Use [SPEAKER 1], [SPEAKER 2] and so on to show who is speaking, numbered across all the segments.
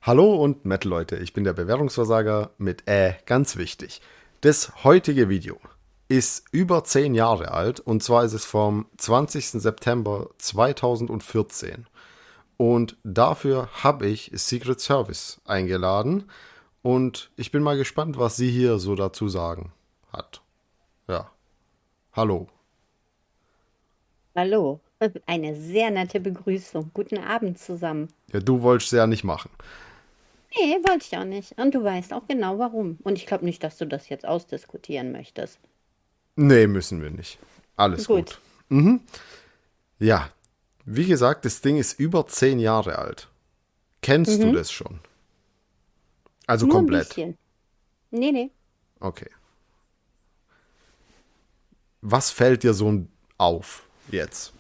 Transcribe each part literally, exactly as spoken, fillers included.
[SPEAKER 1] Hallo und Metal-Leute, ich bin der Bewerbungsversager mit Äh, ganz wichtig. Das heutige Video ist über zehn Jahre alt und zwar ist es vom zwanzigsten September zweitausendvierzehn. Und dafür habe ich Secret Service eingeladen und ich bin mal gespannt, was sie hier so dazu sagen hat. Ja, hallo.
[SPEAKER 2] Hallo, eine sehr nette Begrüßung. Guten Abend zusammen.
[SPEAKER 1] Ja, du wolltest es ja nicht machen.
[SPEAKER 2] Nee, wollte ich auch nicht. Und du weißt auch genau warum. Und ich glaube nicht, dass du das jetzt ausdiskutieren möchtest.
[SPEAKER 1] Nee, müssen wir nicht. Alles
[SPEAKER 2] Gut.
[SPEAKER 1] gut. Ja, wie gesagt, das Ding ist über zehn Jahre alt. Kennst du
[SPEAKER 2] Mhm.
[SPEAKER 1] das schon? Also
[SPEAKER 2] Nur ein
[SPEAKER 1] komplett.
[SPEAKER 2] bisschen. Nee, nee.
[SPEAKER 1] Okay. Was fällt dir so auf jetzt?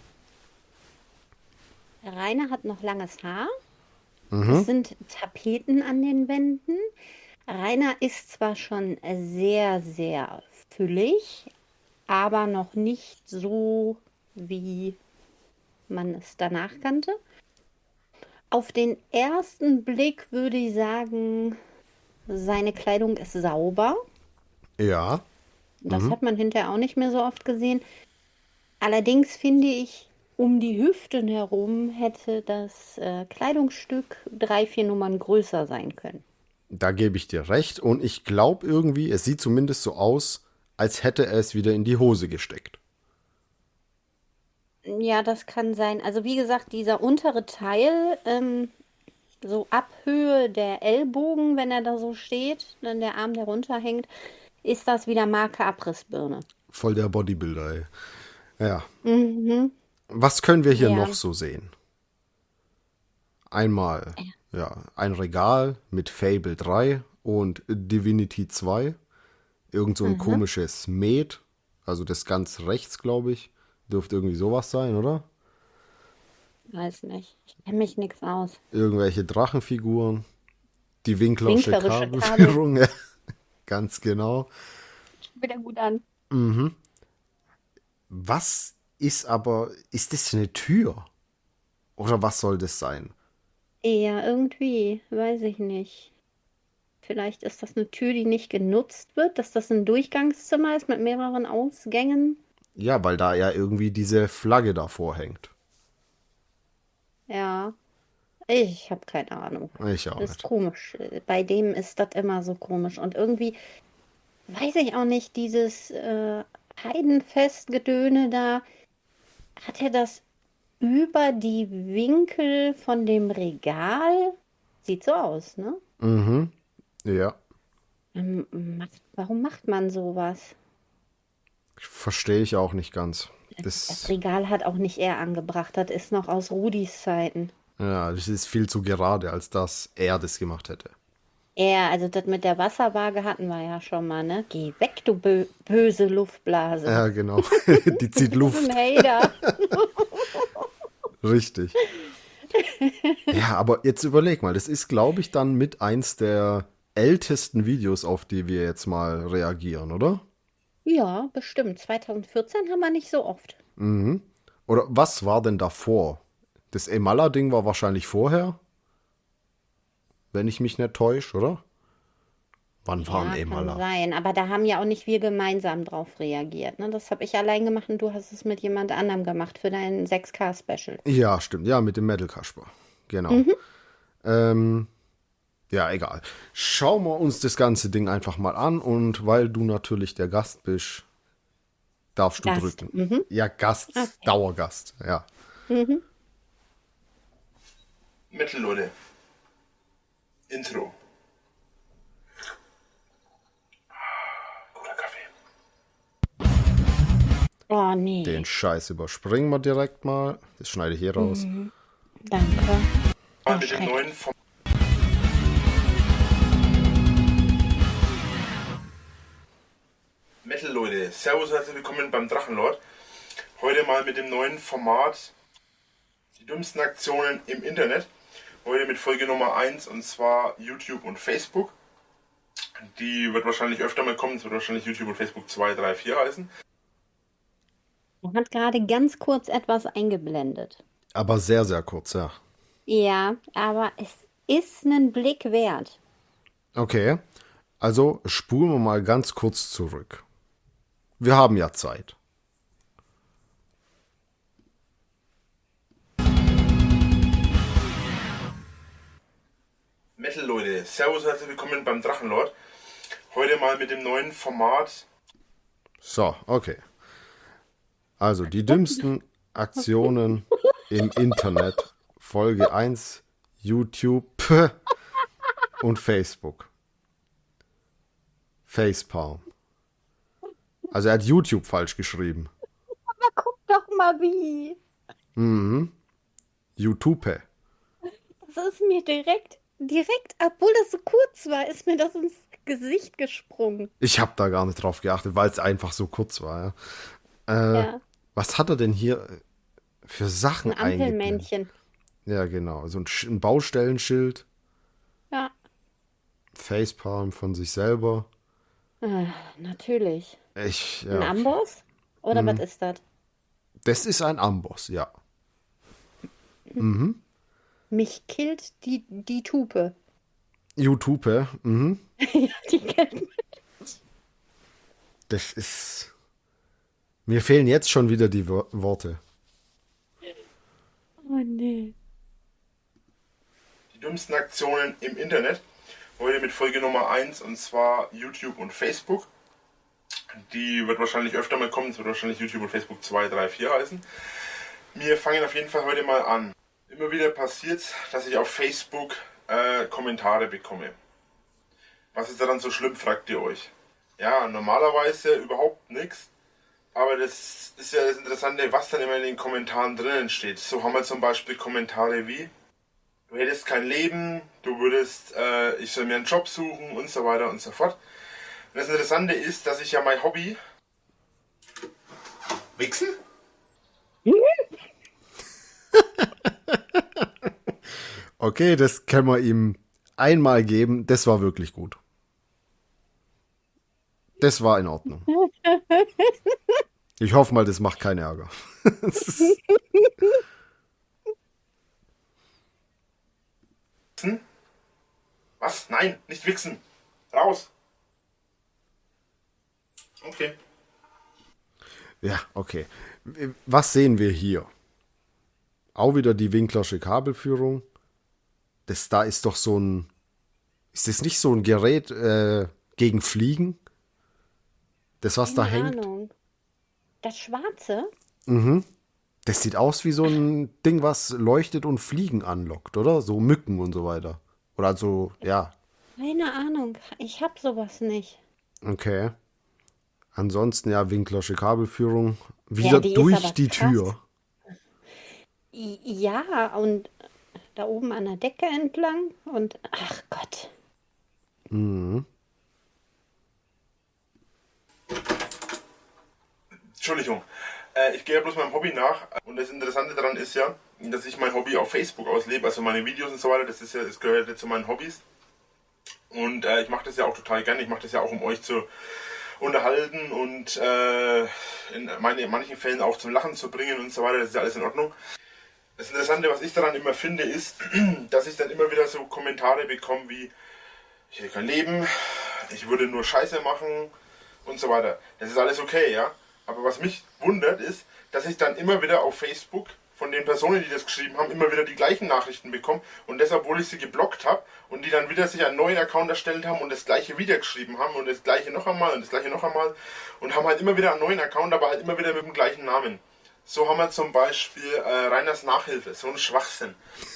[SPEAKER 2] Rainer hat noch langes Haar. Es sind Tapeten an den Wänden. Rainer ist zwar schon sehr, sehr füllig, aber noch nicht so, wie man es danach kannte. Auf den ersten Blick würde ich sagen, seine Kleidung ist sauber.
[SPEAKER 1] Ja.
[SPEAKER 2] Das hat man hinterher auch nicht mehr so oft gesehen. Allerdings finde ich, um die Hüften herum hätte das äh, Kleidungsstück drei, vier Nummern größer sein können.
[SPEAKER 1] Da gebe ich dir recht. Und ich glaube irgendwie, es sieht zumindest so aus, als hätte er es wieder in die Hose gesteckt.
[SPEAKER 2] Ja, das kann sein. Also wie gesagt, dieser untere Teil, ähm, so ab Höhe der Ellbogen, wenn er da so steht, dann der Arm, der runterhängt, ist das wieder Marke Abrissbirne.
[SPEAKER 1] Voll der Bodybuilder, ey. Ja.
[SPEAKER 2] Mhm.
[SPEAKER 1] Was können wir hier
[SPEAKER 2] Ja.
[SPEAKER 1] noch so sehen? Einmal, ja, ein Regal mit Fable drei und Divinity zwei. Irgend so ein
[SPEAKER 2] Mhm.
[SPEAKER 1] komisches Met. Also das ganz rechts, glaube ich. Dürfte irgendwie sowas sein, oder?
[SPEAKER 2] Weiß nicht. Ich kenne mich nix aus.
[SPEAKER 1] Irgendwelche Drachenfiguren. Die Winklersche
[SPEAKER 2] Winklerische Kabel.
[SPEAKER 1] Kabelführung, ja, ganz genau.
[SPEAKER 2] Wieder gut an.
[SPEAKER 1] Was ist aber, ist das eine Tür? Oder was soll das sein?
[SPEAKER 2] Ja, irgendwie, weiß ich nicht. Vielleicht ist das eine Tür, die nicht genutzt wird, dass das ein Durchgangszimmer ist mit mehreren Ausgängen.
[SPEAKER 1] Ja, weil da ja irgendwie diese Flagge davor hängt.
[SPEAKER 2] Ja, ich habe keine Ahnung.
[SPEAKER 1] Ich auch
[SPEAKER 2] Das ist
[SPEAKER 1] nicht.
[SPEAKER 2] komisch. Bei dem ist das immer so komisch. Und irgendwie, weiß ich auch nicht, dieses äh, Heidenfestgedöne da, hat er das über die Winkel von dem Regal? Sieht so aus, ne?
[SPEAKER 1] Ja,
[SPEAKER 2] Ähm, macht, warum macht man sowas?
[SPEAKER 1] verstehe ich auch nicht ganz.
[SPEAKER 2] Das
[SPEAKER 1] Das,
[SPEAKER 2] Regal hat auch nicht er angebracht, das ist noch aus Rudis Zeiten.
[SPEAKER 1] ja, das ist viel zu gerade, als dass er das gemacht hätte.
[SPEAKER 2] Er, also das mit der Wasserwaage hatten wir ja schon mal, ne? Geh weg, du bö böse Luftblase.
[SPEAKER 1] Ja, genau. Die zieht
[SPEAKER 2] Das ist ein
[SPEAKER 1] Luft.
[SPEAKER 2] Hater.
[SPEAKER 1] Richtig. Ja, aber jetzt überleg mal, das ist, glaube ich, dann mit eins der ältesten Videos, auf die wir jetzt mal reagieren, oder?
[SPEAKER 2] Ja, bestimmt. zweitausendvierzehn haben wir nicht so oft.
[SPEAKER 1] Oder was war denn davor? Das Emala-Ding war wahrscheinlich vorher, wenn ich mich nicht täusche, oder? Wann war ein
[SPEAKER 2] Ja, kann
[SPEAKER 1] Emala?
[SPEAKER 2] sein. Aber da haben ja auch nicht wir gemeinsam drauf reagiert, ne? Das habe ich allein gemacht und du hast es mit jemand anderem gemacht für dein sechs K-Special.
[SPEAKER 1] Ja, stimmt. Ja, mit dem Metal Kasper. Genau.
[SPEAKER 2] Mhm.
[SPEAKER 1] Ähm, ja, egal. Schauen wir uns das ganze Ding einfach mal an und weil du natürlich der Gast bist, darfst du
[SPEAKER 2] Gast.
[SPEAKER 1] drücken.
[SPEAKER 2] Mhm.
[SPEAKER 1] Ja, Gast,
[SPEAKER 2] Okay.
[SPEAKER 1] Dauergast, ja.
[SPEAKER 2] Mhm.
[SPEAKER 3] Metal-Leute. Intro. Guter Kaffee.
[SPEAKER 2] Oh, nee.
[SPEAKER 1] Den Scheiß überspringen wir direkt mal. Das schneide ich hier raus.
[SPEAKER 2] Danke.
[SPEAKER 3] Mal
[SPEAKER 2] Oh,
[SPEAKER 3] mit dem
[SPEAKER 2] schrecklich.
[SPEAKER 3] neuen Format. Metal-Leute. Servus und herzlich willkommen beim Drachenlord. Heute mal mit dem neuen Format Die dümmsten Aktionen im Internet. Heute mit Folge Nummer eins und zwar YouTube und Facebook. Die wird wahrscheinlich öfter mal kommen. Es wird wahrscheinlich YouTube und Facebook zwei, drei, vier heißen.
[SPEAKER 2] Er hat gerade ganz kurz etwas eingeblendet.
[SPEAKER 1] Aber sehr, sehr kurz, ja.
[SPEAKER 2] Ja, aber es Ist einen Blick wert.
[SPEAKER 1] Okay, also spulen wir mal ganz kurz zurück. Wir haben ja Zeit.
[SPEAKER 3] Metal Leute, servus, herzlich willkommen beim Drachenlord. Heute mal mit dem neuen Format.
[SPEAKER 1] So, okay. Also die dümmsten Aktionen im Internet. Folge eins, YouTube und Facebook. Facepalm. Also er hat YouTube falsch geschrieben.
[SPEAKER 2] Aber guck doch mal wie.
[SPEAKER 1] YouTube.
[SPEAKER 2] Das ist mir direkt, direkt, obwohl das so kurz war, ist mir das ins Gesicht gesprungen.
[SPEAKER 1] Ich habe da gar nicht drauf geachtet, weil es einfach so kurz war. Ja. Äh,
[SPEAKER 2] Ja,
[SPEAKER 1] Was hat er denn hier für Sachen
[SPEAKER 2] ein
[SPEAKER 1] eingeblendet?
[SPEAKER 2] Ampelmännchen.
[SPEAKER 1] Ja, genau. So ein, Sch- ein Baustellenschild,
[SPEAKER 2] Ja,
[SPEAKER 1] Facepalm von sich selber.
[SPEAKER 2] äh, natürlich.
[SPEAKER 1] Ich,
[SPEAKER 2] Ein
[SPEAKER 1] ja.
[SPEAKER 2] Amboss? Oder was ist das?
[SPEAKER 1] Das ist ein Amboss, ja.
[SPEAKER 2] Mich killt die, die Tupe.
[SPEAKER 1] YouTube, mhm.
[SPEAKER 2] Ja, die kennt man.
[SPEAKER 1] Das ist. Mir fehlen jetzt schon wieder die Wo- Worte.
[SPEAKER 2] Oh nee.
[SPEAKER 3] Die dümmsten Aktionen im Internet. Heute mit Folge Nummer eins und zwar YouTube und Facebook. Die wird wahrscheinlich öfter mal kommen. Es wird wahrscheinlich YouTube und Facebook zwei, drei, vier heißen. Wir fangen auf jeden Fall heute mal an. Immer wieder passiert, dass ich auf Facebook äh, Kommentare bekomme. Was ist daran so schlimm, fragt ihr euch. Ja, normalerweise überhaupt nichts. Aber das ist ja das Interessante, was dann immer in den Kommentaren drinnen steht. So haben wir zum Beispiel Kommentare wie: Du hättest kein Leben, du würdest, äh, ich soll mir einen Job suchen und so weiter und so fort. Und das Interessante ist, dass ich ja mein Hobby... Wichsen?
[SPEAKER 1] Okay, das können wir ihm einmal geben. Das war wirklich gut. Das war in Ordnung. Ich hoffe mal, das macht keinen Ärger. Das ist-
[SPEAKER 3] Wichsen? Was? Nein, nicht wichsen. Raus. Okay.
[SPEAKER 1] Ja, okay. Was sehen wir hier? Auch wieder die Winklersche Kabelführung. Das da ist doch so ein. Ist das nicht so ein Gerät äh, gegen Fliegen? Das, was da
[SPEAKER 2] Keine
[SPEAKER 1] hängt?
[SPEAKER 2] Ahnung. Das Schwarze?
[SPEAKER 1] Das sieht aus wie so ein Ding, was leuchtet und Fliegen anlockt, oder? So Mücken und so weiter. Oder so, ja.
[SPEAKER 2] Keine Ahnung. Ich hab sowas nicht.
[SPEAKER 1] Okay. Ansonsten, ja, Winklersche Kabelführung.
[SPEAKER 2] Ja,
[SPEAKER 1] Wieder
[SPEAKER 2] die ist
[SPEAKER 1] durch
[SPEAKER 2] aber
[SPEAKER 1] die
[SPEAKER 2] krass.
[SPEAKER 1] Tür.
[SPEAKER 2] I- Ja, und da oben an der Decke entlang und ach Gott.
[SPEAKER 3] Entschuldigung. Äh, ich gehe ja bloß meinem Hobby nach. Und das Interessante daran ist ja, dass ich mein Hobby auf Facebook auslebe. Also meine Videos und so weiter, das ist ja, das gehört ja zu meinen Hobbys. Und äh, ich mache das ja auch total gerne. Ich mache das ja auch, um euch zu unterhalten und äh, in, meine, in manchen Fällen auch zum Lachen zu bringen und so weiter. Das ist ja alles in Ordnung. Das Interessante, was ich daran immer finde, ist, dass ich dann immer wieder so Kommentare bekomme wie: Ich hätte kein Leben, ich würde nur Scheiße machen und so weiter. Das ist alles okay, ja. Aber was mich wundert ist, dass ich dann immer wieder auf Facebook von den Personen, die das geschrieben haben, immer wieder die gleichen Nachrichten bekomme. Und das, obwohl ich sie geblockt habe und die dann wieder sich einen neuen Account erstellt haben und das gleiche wieder geschrieben haben und das gleiche noch einmal und das gleiche noch einmal und haben halt immer wieder einen neuen Account, aber halt immer wieder mit dem gleichen Namen. So haben wir zum Beispiel äh, Reiners Nachhilfe, so ein Schwachsinn.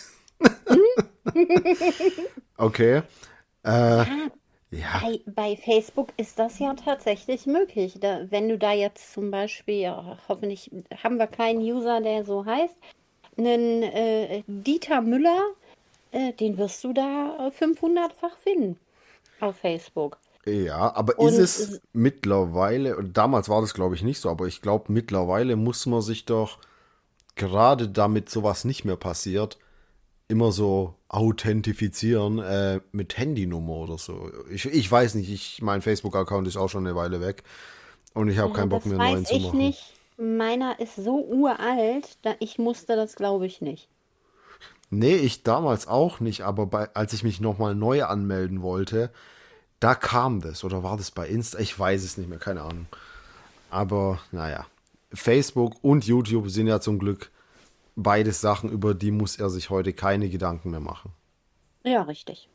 [SPEAKER 1] Okay. Äh, ja.
[SPEAKER 2] Bei, bei Facebook ist das ja tatsächlich möglich. Da, wenn du da jetzt zum Beispiel, ja, hoffentlich haben wir keinen User, der so heißt, einen äh, Dieter Müller, äh, den wirst du da fünfhundertfach finden auf Facebook.
[SPEAKER 1] Ja, aber
[SPEAKER 2] Und
[SPEAKER 1] ist es
[SPEAKER 2] es-
[SPEAKER 1] mittlerweile, und damals war das glaube ich nicht so, aber ich glaube mittlerweile muss man sich doch, gerade damit sowas nicht mehr passiert, immer so authentifizieren äh, mit Handynummer oder so. Ich, ich weiß nicht, ich, mein Facebook-Account ist auch schon eine Weile weg und ich habe keinen Bock
[SPEAKER 2] Das
[SPEAKER 1] mehr einen neuen
[SPEAKER 2] weiß
[SPEAKER 1] zu
[SPEAKER 2] ich
[SPEAKER 1] machen.
[SPEAKER 2] nicht. Meiner ist so uralt, da ich musste das glaube ich nicht.
[SPEAKER 1] Nee, ich damals auch nicht, aber bei, als ich mich nochmal neu anmelden wollte, da kam das. Oder war das bei Insta? Ich weiß es nicht mehr, keine Ahnung. Aber naja, Facebook und YouTube sind ja zum Glück beides Sachen, über die muss er sich heute keine Gedanken mehr machen.
[SPEAKER 2] Ja, richtig.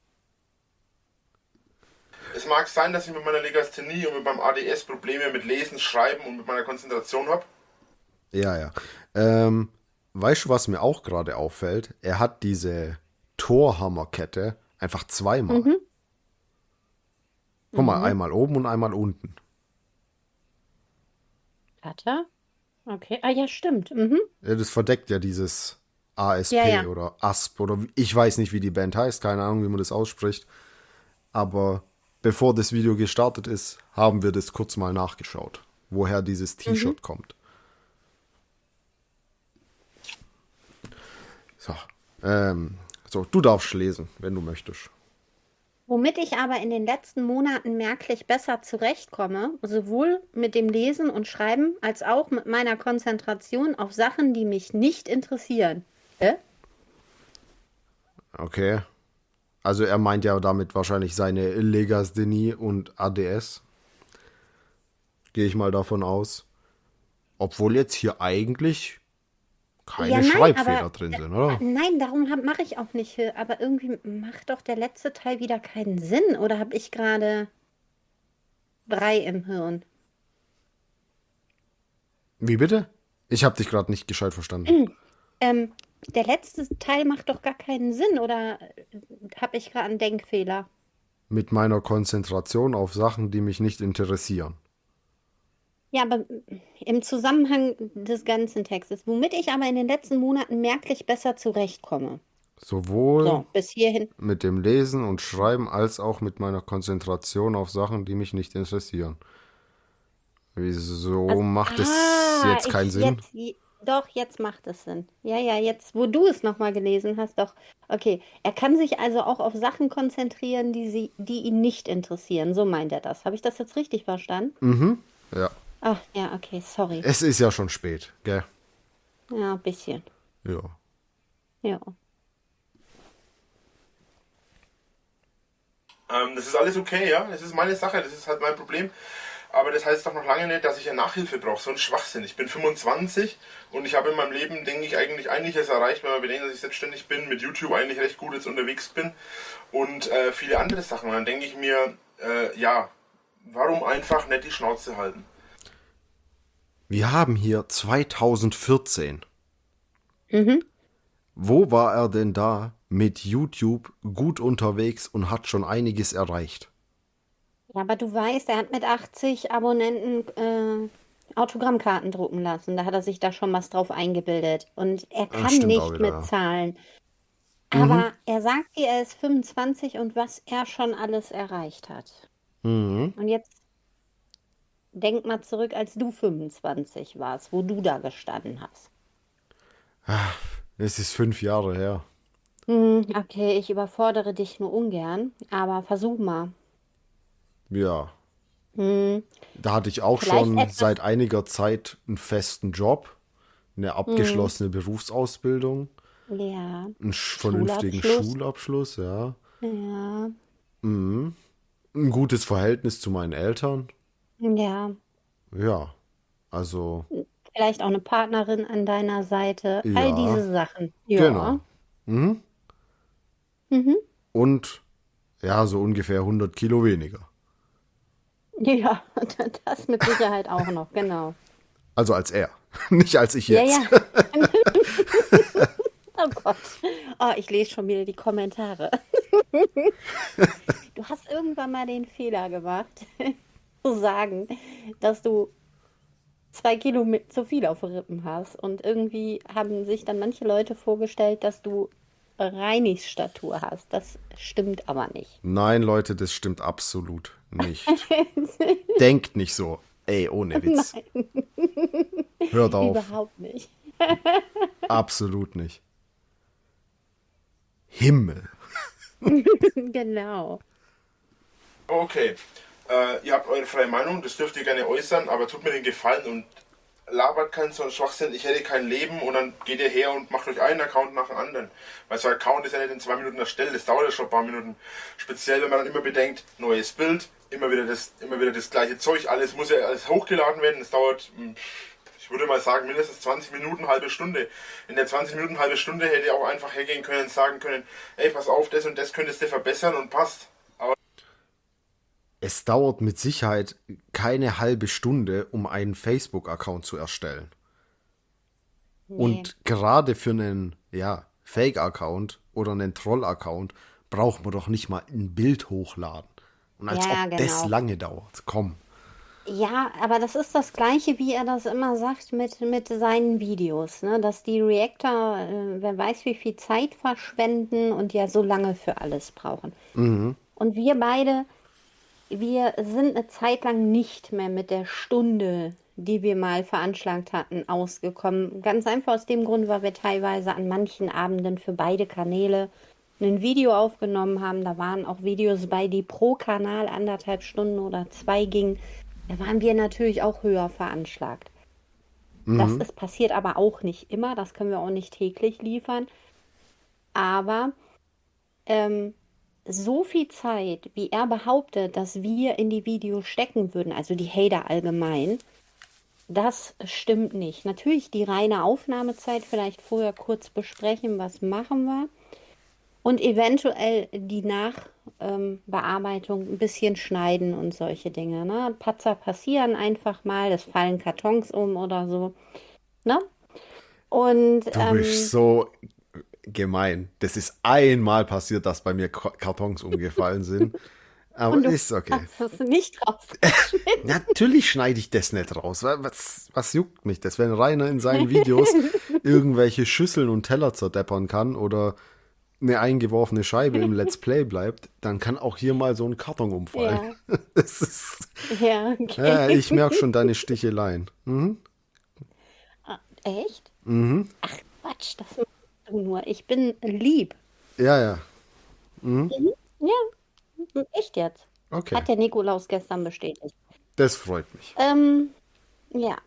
[SPEAKER 3] Es mag sein, dass ich mit meiner Legasthenie und mit meinem A D S Probleme mit Lesen, Schreiben und mit meiner Konzentration habe.
[SPEAKER 1] Ja, ja. Ähm, weißt du, was mir auch gerade auffällt? Er hat diese Torhammerkette einfach zweimal.
[SPEAKER 2] Mhm.
[SPEAKER 1] Guck mal, einmal oben und einmal unten.
[SPEAKER 2] Hat er? Okay. Ah ja, stimmt. Mhm.
[SPEAKER 1] Ja, das verdeckt ja dieses A S P
[SPEAKER 2] Ja, ja.
[SPEAKER 1] oder A S P oder wie- ich weiß nicht, wie die Band heißt, keine Ahnung, wie man das ausspricht. Aber bevor das Video gestartet ist, haben wir das kurz mal nachgeschaut, woher dieses T-Shirt kommt. So, ähm, so, du darfst lesen, wenn du möchtest.
[SPEAKER 2] Womit ich aber in den letzten Monaten merklich besser zurechtkomme, sowohl mit dem Lesen und Schreiben als auch mit meiner Konzentration auf Sachen, die mich nicht interessieren. Äh?
[SPEAKER 1] Okay. Also er meint ja damit wahrscheinlich seine Legasthenie und A D S. Gehe ich mal davon aus. Obwohl jetzt hier eigentlich keine
[SPEAKER 2] Ja, nein,
[SPEAKER 1] Schreibfehler
[SPEAKER 2] aber
[SPEAKER 1] drin
[SPEAKER 2] äh,
[SPEAKER 1] sind, oder?
[SPEAKER 2] nein, darum mache ich auch nicht. äh, Aber irgendwie macht doch der letzte Teil wieder keinen Sinn. Oder habe ich gerade drei im Hirn?
[SPEAKER 1] Wie bitte? Ich habe dich gerade nicht gescheit verstanden.
[SPEAKER 2] Ähm, der letzte Teil macht doch gar keinen Sinn. Oder habe ich gerade einen Denkfehler?
[SPEAKER 1] Mit meiner Konzentration auf Sachen, die mich nicht interessieren.
[SPEAKER 2] Ja, aber im Zusammenhang des ganzen Textes, womit ich aber in den letzten Monaten merklich besser zurechtkomme.
[SPEAKER 1] Sowohl
[SPEAKER 2] So, bis hierhin.
[SPEAKER 1] mit dem Lesen und Schreiben als auch mit meiner Konzentration auf Sachen, die mich nicht interessieren. Wieso macht es
[SPEAKER 2] Ah,
[SPEAKER 1] jetzt keinen
[SPEAKER 2] ich
[SPEAKER 1] Sinn?
[SPEAKER 2] jetzt, je- doch, jetzt macht es Sinn. Ja, ja, jetzt, wo du es nochmal gelesen hast, doch. Okay, er kann sich also auch auf Sachen konzentrieren, die sie, die ihn nicht interessieren. So meint er das. Habe ich das jetzt richtig verstanden?
[SPEAKER 1] Ja.
[SPEAKER 2] Ach, ja, okay, sorry.
[SPEAKER 1] Es ist ja schon spät, gell?
[SPEAKER 2] Ja, ein bisschen.
[SPEAKER 1] Ja.
[SPEAKER 2] Ja.
[SPEAKER 3] Ähm, das ist alles okay, ja. Das ist meine Sache, das ist halt mein Problem. Aber das heißt doch noch lange nicht, dass ich eine Nachhilfe brauche. So ein Schwachsinn. Ich bin fünfundzwanzig und ich habe in meinem Leben, denke ich, eigentlich einiges erreicht, wenn man bedenkt, dass ich selbstständig bin, mit YouTube eigentlich recht gut jetzt unterwegs bin und äh, viele andere Sachen. Und dann denke ich mir, äh, ja, warum einfach nicht die Schnauze halten?
[SPEAKER 1] Wir haben hier zweitausendvierzehn.
[SPEAKER 2] Mhm.
[SPEAKER 1] Wo war er denn da mit YouTube gut unterwegs und hat schon einiges erreicht?
[SPEAKER 2] Ja, aber du weißt, er hat mit achtzig Abonnenten äh, Autogrammkarten drucken lassen. Da hat er sich da schon was drauf eingebildet. Und er
[SPEAKER 1] Ah,
[SPEAKER 2] kann
[SPEAKER 1] stimmt
[SPEAKER 2] nicht
[SPEAKER 1] auch wieder,
[SPEAKER 2] mit
[SPEAKER 1] ja.
[SPEAKER 2] Zahlen. Aber er sagt dir, er ist fünfundzwanzig und was er schon alles erreicht hat.
[SPEAKER 1] Mhm.
[SPEAKER 2] Und jetzt denk mal zurück, als du fünfundzwanzig warst, wo du da gestanden hast.
[SPEAKER 1] Es ist fünf Jahre her.
[SPEAKER 2] Hm, okay, ich überfordere dich nur ungern, aber versuch mal.
[SPEAKER 1] Ja.
[SPEAKER 2] Hm,
[SPEAKER 1] Da hatte ich auch
[SPEAKER 2] vielleicht
[SPEAKER 1] schon
[SPEAKER 2] etwas.
[SPEAKER 1] seit einiger Zeit einen festen Job, eine abgeschlossene Berufsausbildung,
[SPEAKER 2] Ja,
[SPEAKER 1] einen sch- vernünftigen
[SPEAKER 2] Schulabschluss.
[SPEAKER 1] Schulabschluss, ja.
[SPEAKER 2] Ja,
[SPEAKER 1] Ein gutes Verhältnis zu meinen Eltern.
[SPEAKER 2] ja.
[SPEAKER 1] Ja. Also,
[SPEAKER 2] Vielleicht auch eine Partnerin an deiner Seite. All
[SPEAKER 1] ja,
[SPEAKER 2] diese Sachen. Ja.
[SPEAKER 1] genau.
[SPEAKER 2] Mhm.
[SPEAKER 1] Und ja, so ungefähr hundert Kilo weniger.
[SPEAKER 2] Ja, das mit Sicherheit auch noch, genau.
[SPEAKER 1] Also als er, nicht als ich
[SPEAKER 2] Ja,
[SPEAKER 1] jetzt.
[SPEAKER 2] ja. Oh Gott. Oh, ich lese schon wieder die Kommentare. Du hast irgendwann mal den Fehler gemacht, zu sagen, dass du zwei Kilo mit zu viel auf den Rippen hast. Und irgendwie haben sich dann manche Leute vorgestellt, dass du Reichsstatur hast. Das stimmt aber nicht.
[SPEAKER 1] Nein, Leute, das stimmt absolut nicht. Denkt nicht so. Ey, ohne Witz. Hört auf.
[SPEAKER 2] Überhaupt nicht.
[SPEAKER 1] Absolut nicht. Himmel.
[SPEAKER 2] Genau.
[SPEAKER 3] Okay, äh, ihr habt eure freie Meinung, das dürft ihr gerne äußern, aber tut mir den Gefallen und labert keinen so einen Schwachsinn, ich hätte kein Leben und dann geht ihr her und macht euch einen Account nach dem anderen. Weil so ein Account ist ja nicht in zwei Minuten erstellt, das dauert ja schon ein paar Minuten. Speziell, wenn man dann immer bedenkt, neues Bild, immer wieder das, immer wieder das gleiche Zeug, alles muss ja alles hochgeladen werden, das dauert, ich würde mal sagen, mindestens zwanzig Minuten, halbe Stunde. In der zwanzig Minuten, halbe Stunde hätte ich auch einfach hergehen können und sagen können, ey, pass auf, das und das könntest du verbessern und passt. Aber
[SPEAKER 1] es dauert mit Sicherheit keine halbe Stunde, um einen Facebook-Account zu erstellen.
[SPEAKER 2] Nee.
[SPEAKER 1] Und gerade für einen, ja, Fake-Account oder einen Troll-Account braucht man doch nicht mal ein Bild hochladen. Und als
[SPEAKER 2] Ja,
[SPEAKER 1] ob das
[SPEAKER 2] genau.
[SPEAKER 1] lange dauert. Komm.
[SPEAKER 2] Ja, aber das ist das Gleiche, wie er das immer sagt mit, mit seinen Videos, ne? Dass die Reactor, äh, wer weiß wie viel Zeit verschwenden und ja so lange für alles brauchen. Und wir beide, wir sind eine Zeit lang nicht mehr mit der Stunde, die wir mal veranschlagt hatten, ausgekommen. Ganz einfach aus dem Grund, weil wir teilweise an manchen Abenden für beide Kanäle ein Video aufgenommen haben. Da waren auch Videos bei, die pro Kanal anderthalb Stunden oder zwei gingen. Da waren wir natürlich auch höher veranschlagt. Das ist passiert aber auch nicht immer. Das können wir auch nicht täglich liefern. Aber ähm, so viel Zeit, wie er behauptet, dass wir in die Videos stecken würden, also die Hater allgemein, das stimmt nicht. Natürlich die reine Aufnahmezeit, vielleicht vorher kurz besprechen, was machen wir. Und eventuell die Nachbearbeitung ein bisschen schneiden und solche Dinge. Ne? Patzer passieren einfach mal, es fallen Kartons um oder so. Ne? Und
[SPEAKER 1] Du
[SPEAKER 2] ähm,
[SPEAKER 1] bist so gemein. Das ist einmal passiert, dass bei mir K- Kartons umgefallen sind. Aber
[SPEAKER 2] und du
[SPEAKER 1] ist okay.
[SPEAKER 2] hast es nicht rausgeschnitten.
[SPEAKER 1] Natürlich schneide ich das nicht raus. Was, was juckt mich das? Wenn Rainer in seinen Videos irgendwelche Schüsseln und Teller zerdeppern kann oder eine eingeworfene Scheibe im Let's Play bleibt, dann kann auch hier mal so ein Karton umfallen.
[SPEAKER 2] Ja,
[SPEAKER 1] Das ist,
[SPEAKER 2] ja, okay.
[SPEAKER 1] ja, ich merke schon deine Sticheleien. Mhm.
[SPEAKER 2] Ah, echt?
[SPEAKER 1] Mhm.
[SPEAKER 2] Ach Quatsch, das machst du nur. Ich bin lieb.
[SPEAKER 1] Ja, ja.
[SPEAKER 2] Ja, echt jetzt.
[SPEAKER 1] Okay.
[SPEAKER 2] Hat der Nikolaus gestern bestätigt.
[SPEAKER 1] Das freut mich.
[SPEAKER 2] Ähm, ja.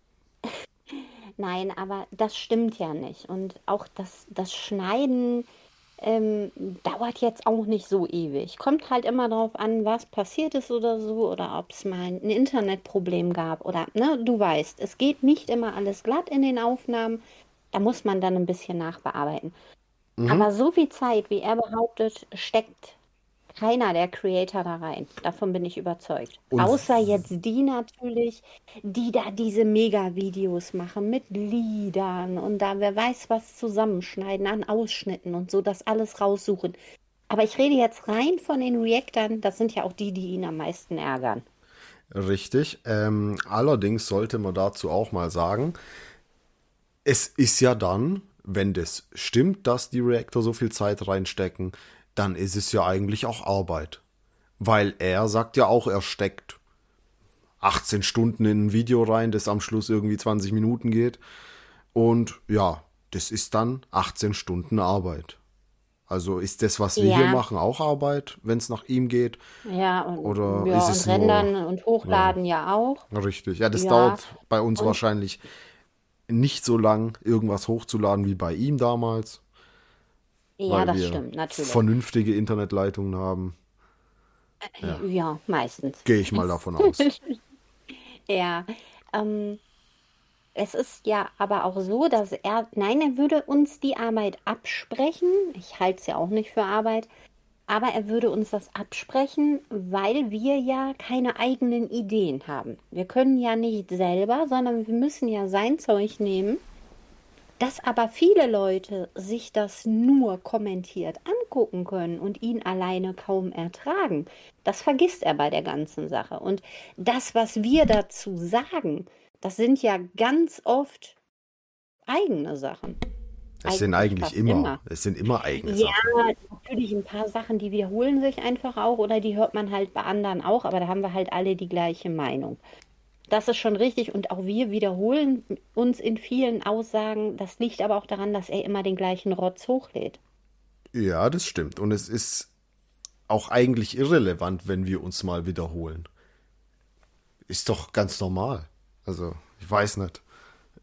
[SPEAKER 2] Nein, aber das stimmt ja nicht. Und auch das, das Schneiden ähm, dauert jetzt auch nicht so ewig. Kommt halt immer darauf an, was passiert ist oder so, oder ob es mal ein Internetproblem gab oder, ne, du weißt, es geht nicht immer alles glatt in den Aufnahmen. Da muss man dann ein bisschen nachbearbeiten. Aber so viel Zeit, wie er behauptet, steckt keiner der Creator da rein. Davon bin ich überzeugt.
[SPEAKER 1] Und
[SPEAKER 2] Außer jetzt die natürlich, die da diese Mega-Videos machen mit Liedern und da wer weiß was zusammenschneiden an Ausschnitten und so, das alles raussuchen. Aber ich rede jetzt rein von den Reactern, das sind ja auch die, die ihn am meisten ärgern.
[SPEAKER 1] Richtig. Ähm, allerdings sollte man dazu auch mal sagen, es ist ja dann, wenn das stimmt, dass die Reactor so viel Zeit reinstecken, dann ist es ja eigentlich auch Arbeit. Weil er sagt ja auch, er steckt achtzehn Stunden in ein Video rein, das am Schluss irgendwie zwanzig Minuten geht. Und ja, das ist dann achtzehn Stunden Arbeit. Also ist das, was wir hier
[SPEAKER 2] Ja,
[SPEAKER 1] machen, auch Arbeit, wenn es nach ihm geht?
[SPEAKER 2] ja, und,
[SPEAKER 1] Oder
[SPEAKER 2] ja,
[SPEAKER 1] ist
[SPEAKER 2] und
[SPEAKER 1] es nur
[SPEAKER 2] rendern und hochladen ja auch.
[SPEAKER 1] richtig? Ja, das
[SPEAKER 2] Ja,
[SPEAKER 1] dauert bei uns
[SPEAKER 2] und
[SPEAKER 1] wahrscheinlich nicht so lang, irgendwas hochzuladen wie bei ihm damals,
[SPEAKER 2] ja,
[SPEAKER 1] weil
[SPEAKER 2] das
[SPEAKER 1] wir
[SPEAKER 2] stimmt, natürlich.
[SPEAKER 1] vernünftige Internetleitungen haben. Ja,
[SPEAKER 2] Ja, meistens.
[SPEAKER 1] gehe ich mal davon aus.
[SPEAKER 2] Ja, ähm, es ist ja aber auch so, dass er, nein, er würde uns die Arbeit absprechen. Ich halte es ja auch nicht für Arbeit, aber er würde uns das absprechen, weil wir ja keine eigenen Ideen haben. Wir können ja nicht selber, sondern wir müssen ja sein Zeug nehmen. Dass aber viele Leute sich das nur kommentiert angucken können und ihn alleine kaum ertragen, das vergisst er bei der ganzen Sache. Und das, was wir dazu sagen, das sind ja ganz oft eigene Sachen.
[SPEAKER 1] Es sind
[SPEAKER 2] Eigentlich
[SPEAKER 1] eigentlich
[SPEAKER 2] fast
[SPEAKER 1] immer,
[SPEAKER 2] immer.
[SPEAKER 1] es sind immer eigene
[SPEAKER 2] Ja,
[SPEAKER 1] Sachen.
[SPEAKER 2] natürlich ein paar Sachen, die wiederholen sich einfach auch oder die hört man halt bei anderen auch, aber da haben wir halt alle die gleiche Meinung. Das ist schon richtig und auch wir wiederholen uns in vielen Aussagen. Das liegt aber auch daran, dass er immer den gleichen Rotz hochlädt.
[SPEAKER 1] Ja, das stimmt. Und es ist auch eigentlich irrelevant, wenn wir uns mal wiederholen. Ist doch ganz normal. Also, ich weiß nicht.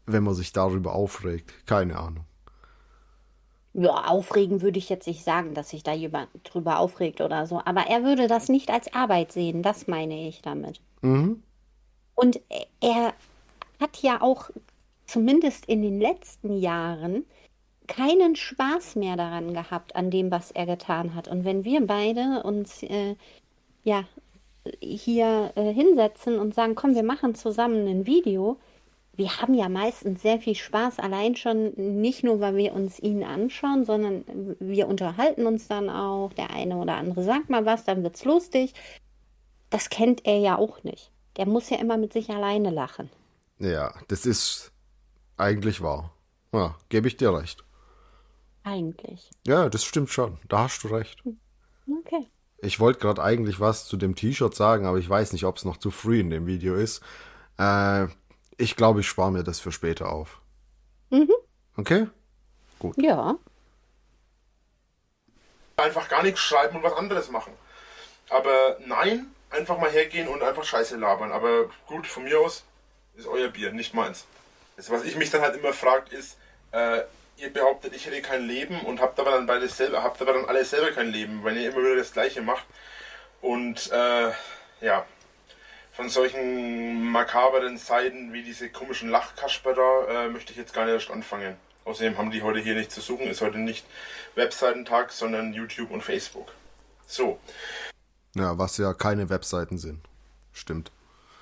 [SPEAKER 1] wenn man sich darüber aufregt. Keine Ahnung.
[SPEAKER 2] Ja, aufregen würde ich jetzt nicht sagen, dass sich da jemand drüber aufregt oder so. Aber er würde das nicht als Arbeit sehen, das meine ich damit.
[SPEAKER 1] Mhm.
[SPEAKER 2] Und er hat ja auch zumindest in den letzten Jahren keinen Spaß mehr daran gehabt, an dem, was er getan hat. Und wenn wir beide uns äh, ja hier äh, hinsetzen und sagen, komm, wir machen zusammen ein Video, wir haben ja meistens sehr viel Spaß, allein schon nicht nur, weil wir uns ihn anschauen, sondern wir unterhalten uns dann auch. Der eine oder andere sagt mal was, dann wird's lustig. Das kennt er ja auch nicht. Der muss ja immer mit sich alleine lachen.
[SPEAKER 1] Ja, das ist eigentlich wahr. Ja, gebe ich dir recht.
[SPEAKER 2] Eigentlich.
[SPEAKER 1] Ja, das stimmt schon. Da hast du recht.
[SPEAKER 2] Okay.
[SPEAKER 1] Ich wollte gerade eigentlich was zu dem T-Shirt sagen, aber ich weiß nicht, ob es noch zu früh in dem Video ist. Äh, ich glaube, ich spare mir das für später auf.
[SPEAKER 2] Mhm.
[SPEAKER 1] Okay? Gut.
[SPEAKER 2] Ja.
[SPEAKER 3] Einfach gar nichts schreiben und was anderes machen. Aber nein, einfach mal hergehen und einfach Scheiße labern. Aber gut, von mir aus ist euer Bier, nicht meins. Das, was ich mich dann halt immer frage, ist, äh, ihr behauptet, ich hätte kein Leben und habt aber dann beides selber, habt aber dann alle selber kein Leben, wenn ihr immer wieder das Gleiche macht. Und äh, ja, von solchen makaberen Seiten wie diese komischen Lachkasper da äh, möchte ich jetzt gar nicht erst anfangen. Außerdem haben die heute hier nichts zu suchen, ist heute nicht Webseitentag, sondern YouTube und Facebook. So.
[SPEAKER 1] Ja, was ja keine Webseiten sind. Stimmt.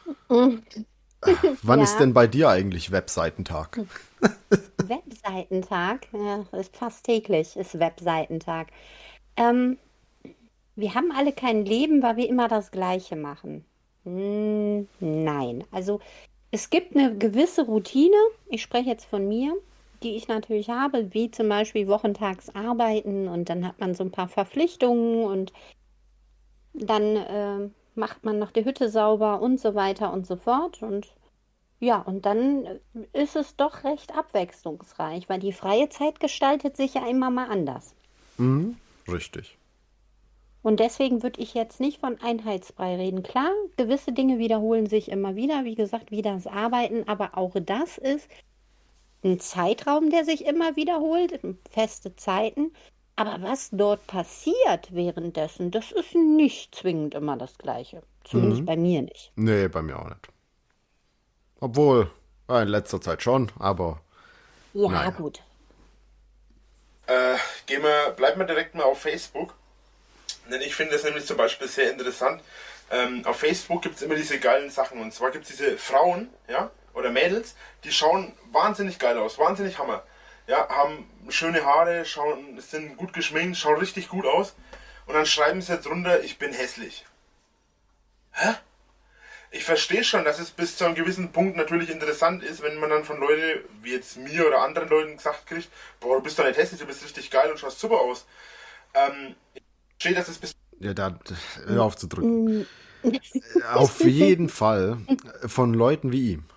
[SPEAKER 1] Wann
[SPEAKER 2] Ja.
[SPEAKER 1] ist denn bei dir eigentlich Webseitentag?
[SPEAKER 2] Webseitentag, ja, ist fast täglich, ist Webseitentag. Ähm, wir haben alle kein Leben, weil wir immer das Gleiche machen. Hm, nein, also es gibt eine gewisse Routine, ich spreche jetzt von mir, die ich natürlich habe, wie zum Beispiel wochentags arbeiten und dann hat man so ein paar Verpflichtungen und dann äh, macht man noch die Hütte sauber und so weiter und so fort. Und ja, und dann äh, ist es doch recht abwechslungsreich, weil die freie Zeit gestaltet sich ja immer mal anders.
[SPEAKER 1] Mhm, richtig.
[SPEAKER 2] Und deswegen würde ich jetzt nicht von Einheitsbrei reden. Klar, gewisse Dinge wiederholen sich immer wieder, wie gesagt, wie das Arbeiten, aber auch das ist ein Zeitraum, der sich immer wiederholt, feste Zeiten. Aber was dort passiert währenddessen, das ist nicht zwingend immer das Gleiche. Zumindest bei mir nicht.
[SPEAKER 1] Nee, bei mir auch nicht. Obwohl, ja, in letzter Zeit schon, aber
[SPEAKER 2] Ja,
[SPEAKER 1] Naja.
[SPEAKER 2] gut.
[SPEAKER 3] Äh, gehen wir, bleiben wir direkt mal auf Facebook. Denn ich finde das nämlich zum Beispiel sehr interessant. Ähm, auf Facebook gibt es immer diese geilen Sachen. Und zwar gibt es diese Frauen, ja, oder Mädels, die schauen wahnsinnig geil aus, wahnsinnig Hammer. Ja, haben schöne Haare, schauen, sind gut geschminkt, schauen richtig gut aus. Und dann schreiben sie drunter, ich bin hässlich. Hä? Ich verstehe schon, dass es bis zu einem gewissen Punkt natürlich interessant ist, wenn man dann von Leuten, wie jetzt mir oder anderen Leuten gesagt kriegt, boah, du bist doch nicht hässlich, du bist richtig geil und schaust super aus. Ähm, ich verstehe, dass es bis
[SPEAKER 1] ja, da, hör auf zu drücken. Auf jeden Fall von Leuten wie ihm,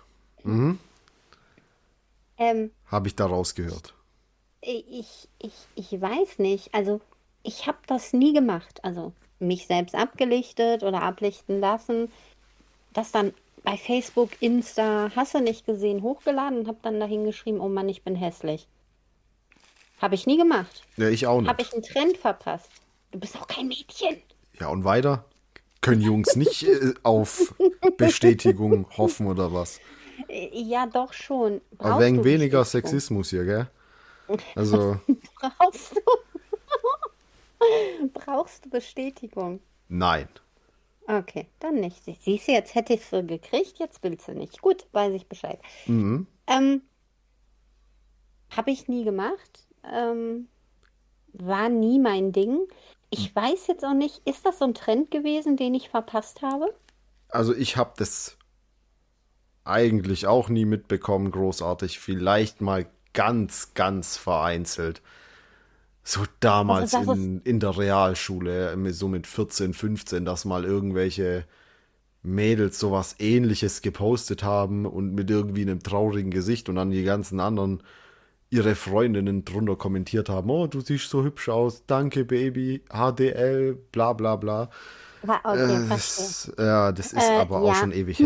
[SPEAKER 2] Ähm,
[SPEAKER 1] habe ich da rausgehört.
[SPEAKER 2] ich, ich, ich weiß nicht. Also, ich habe das nie gemacht. Also, mich selbst abgelichtet oder ablichten lassen. Das dann bei Facebook, Insta, hast du nicht gesehen, hochgeladen und habe dann dahin geschrieben, oh Mann, ich bin hässlich. Habe ich nie gemacht.
[SPEAKER 1] Ja, ich auch
[SPEAKER 2] Habe
[SPEAKER 1] nicht.
[SPEAKER 2] ich einen Trend verpasst. Du bist auch kein Mädchen.
[SPEAKER 1] Ja, und weiter? Können Jungs nicht äh, auf Bestätigung hoffen oder was?
[SPEAKER 2] Äh, Ja, doch schon.
[SPEAKER 1] Aber
[SPEAKER 2] Brauchst
[SPEAKER 1] wegen
[SPEAKER 2] du
[SPEAKER 1] weniger
[SPEAKER 2] Bestätigung?
[SPEAKER 1] Sexismus hier, gell? Also,
[SPEAKER 2] Brauchst du? Brauchst du Bestätigung?
[SPEAKER 1] nein.
[SPEAKER 2] Okay, dann nicht. Sie- Siehst du, jetzt hätte ich es gekriegt, jetzt willst du nicht. Gut, weiß ich Bescheid.
[SPEAKER 1] Mhm.
[SPEAKER 2] Ähm, habe ich nie gemacht. Ähm, war nie mein Ding. Ich weiß jetzt auch nicht, ist das so ein Trend gewesen, den ich verpasst habe?
[SPEAKER 1] Also ich habe das eigentlich auch nie mitbekommen, großartig. Vielleicht mal ganz, ganz vereinzelt. So damals
[SPEAKER 2] Also das
[SPEAKER 1] in, in der Realschule, mit- so mit vierzehn, fünfzehn, dass mal irgendwelche Mädels sowas Ähnliches gepostet haben und mit irgendwie einem traurigen Gesicht und dann die ganzen anderen ihre Freundinnen drunter kommentiert haben, oh, du siehst so hübsch aus, danke Baby, H D L, bla bla bla.
[SPEAKER 2] War okay,
[SPEAKER 1] Äh,
[SPEAKER 2] verstehe.
[SPEAKER 1] das, ja, das ist
[SPEAKER 2] Äh,
[SPEAKER 1] aber auch
[SPEAKER 2] ja.
[SPEAKER 1] schon ewig her.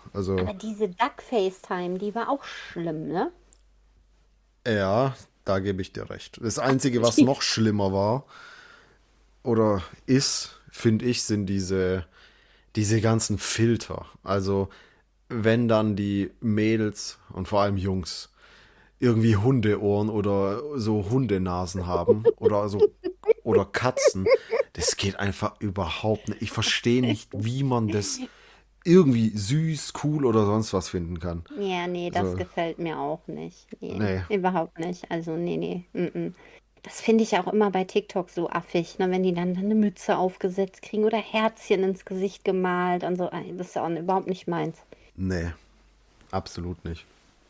[SPEAKER 1] Also,
[SPEAKER 2] Aber diese Duck-FaceTime, die war auch schlimm, ne?
[SPEAKER 1] ja, da gebe ich dir recht. Das Einzige, was noch schlimmer war oder ist, finde ich, sind diese, diese ganzen Filter. Also, wenn dann die Mädels und vor allem Jungs irgendwie Hundeohren oder so Hundenasen haben oder so oder Katzen, das geht einfach überhaupt nicht. Ich verstehe nicht, wie man das irgendwie süß, cool oder sonst was finden kann.
[SPEAKER 2] Ja, nee, das
[SPEAKER 1] So,
[SPEAKER 2] gefällt mir auch nicht. Nee,
[SPEAKER 1] nee.
[SPEAKER 2] überhaupt nicht. Also, nee, nee. Mm-mm. Das finde ich auch immer bei TikTok so affig, ne? Wenn die dann eine Mütze aufgesetzt kriegen oder Herzchen ins Gesicht gemalt und so. Ey, das ist auch überhaupt nicht meins.
[SPEAKER 1] Nee, absolut nicht.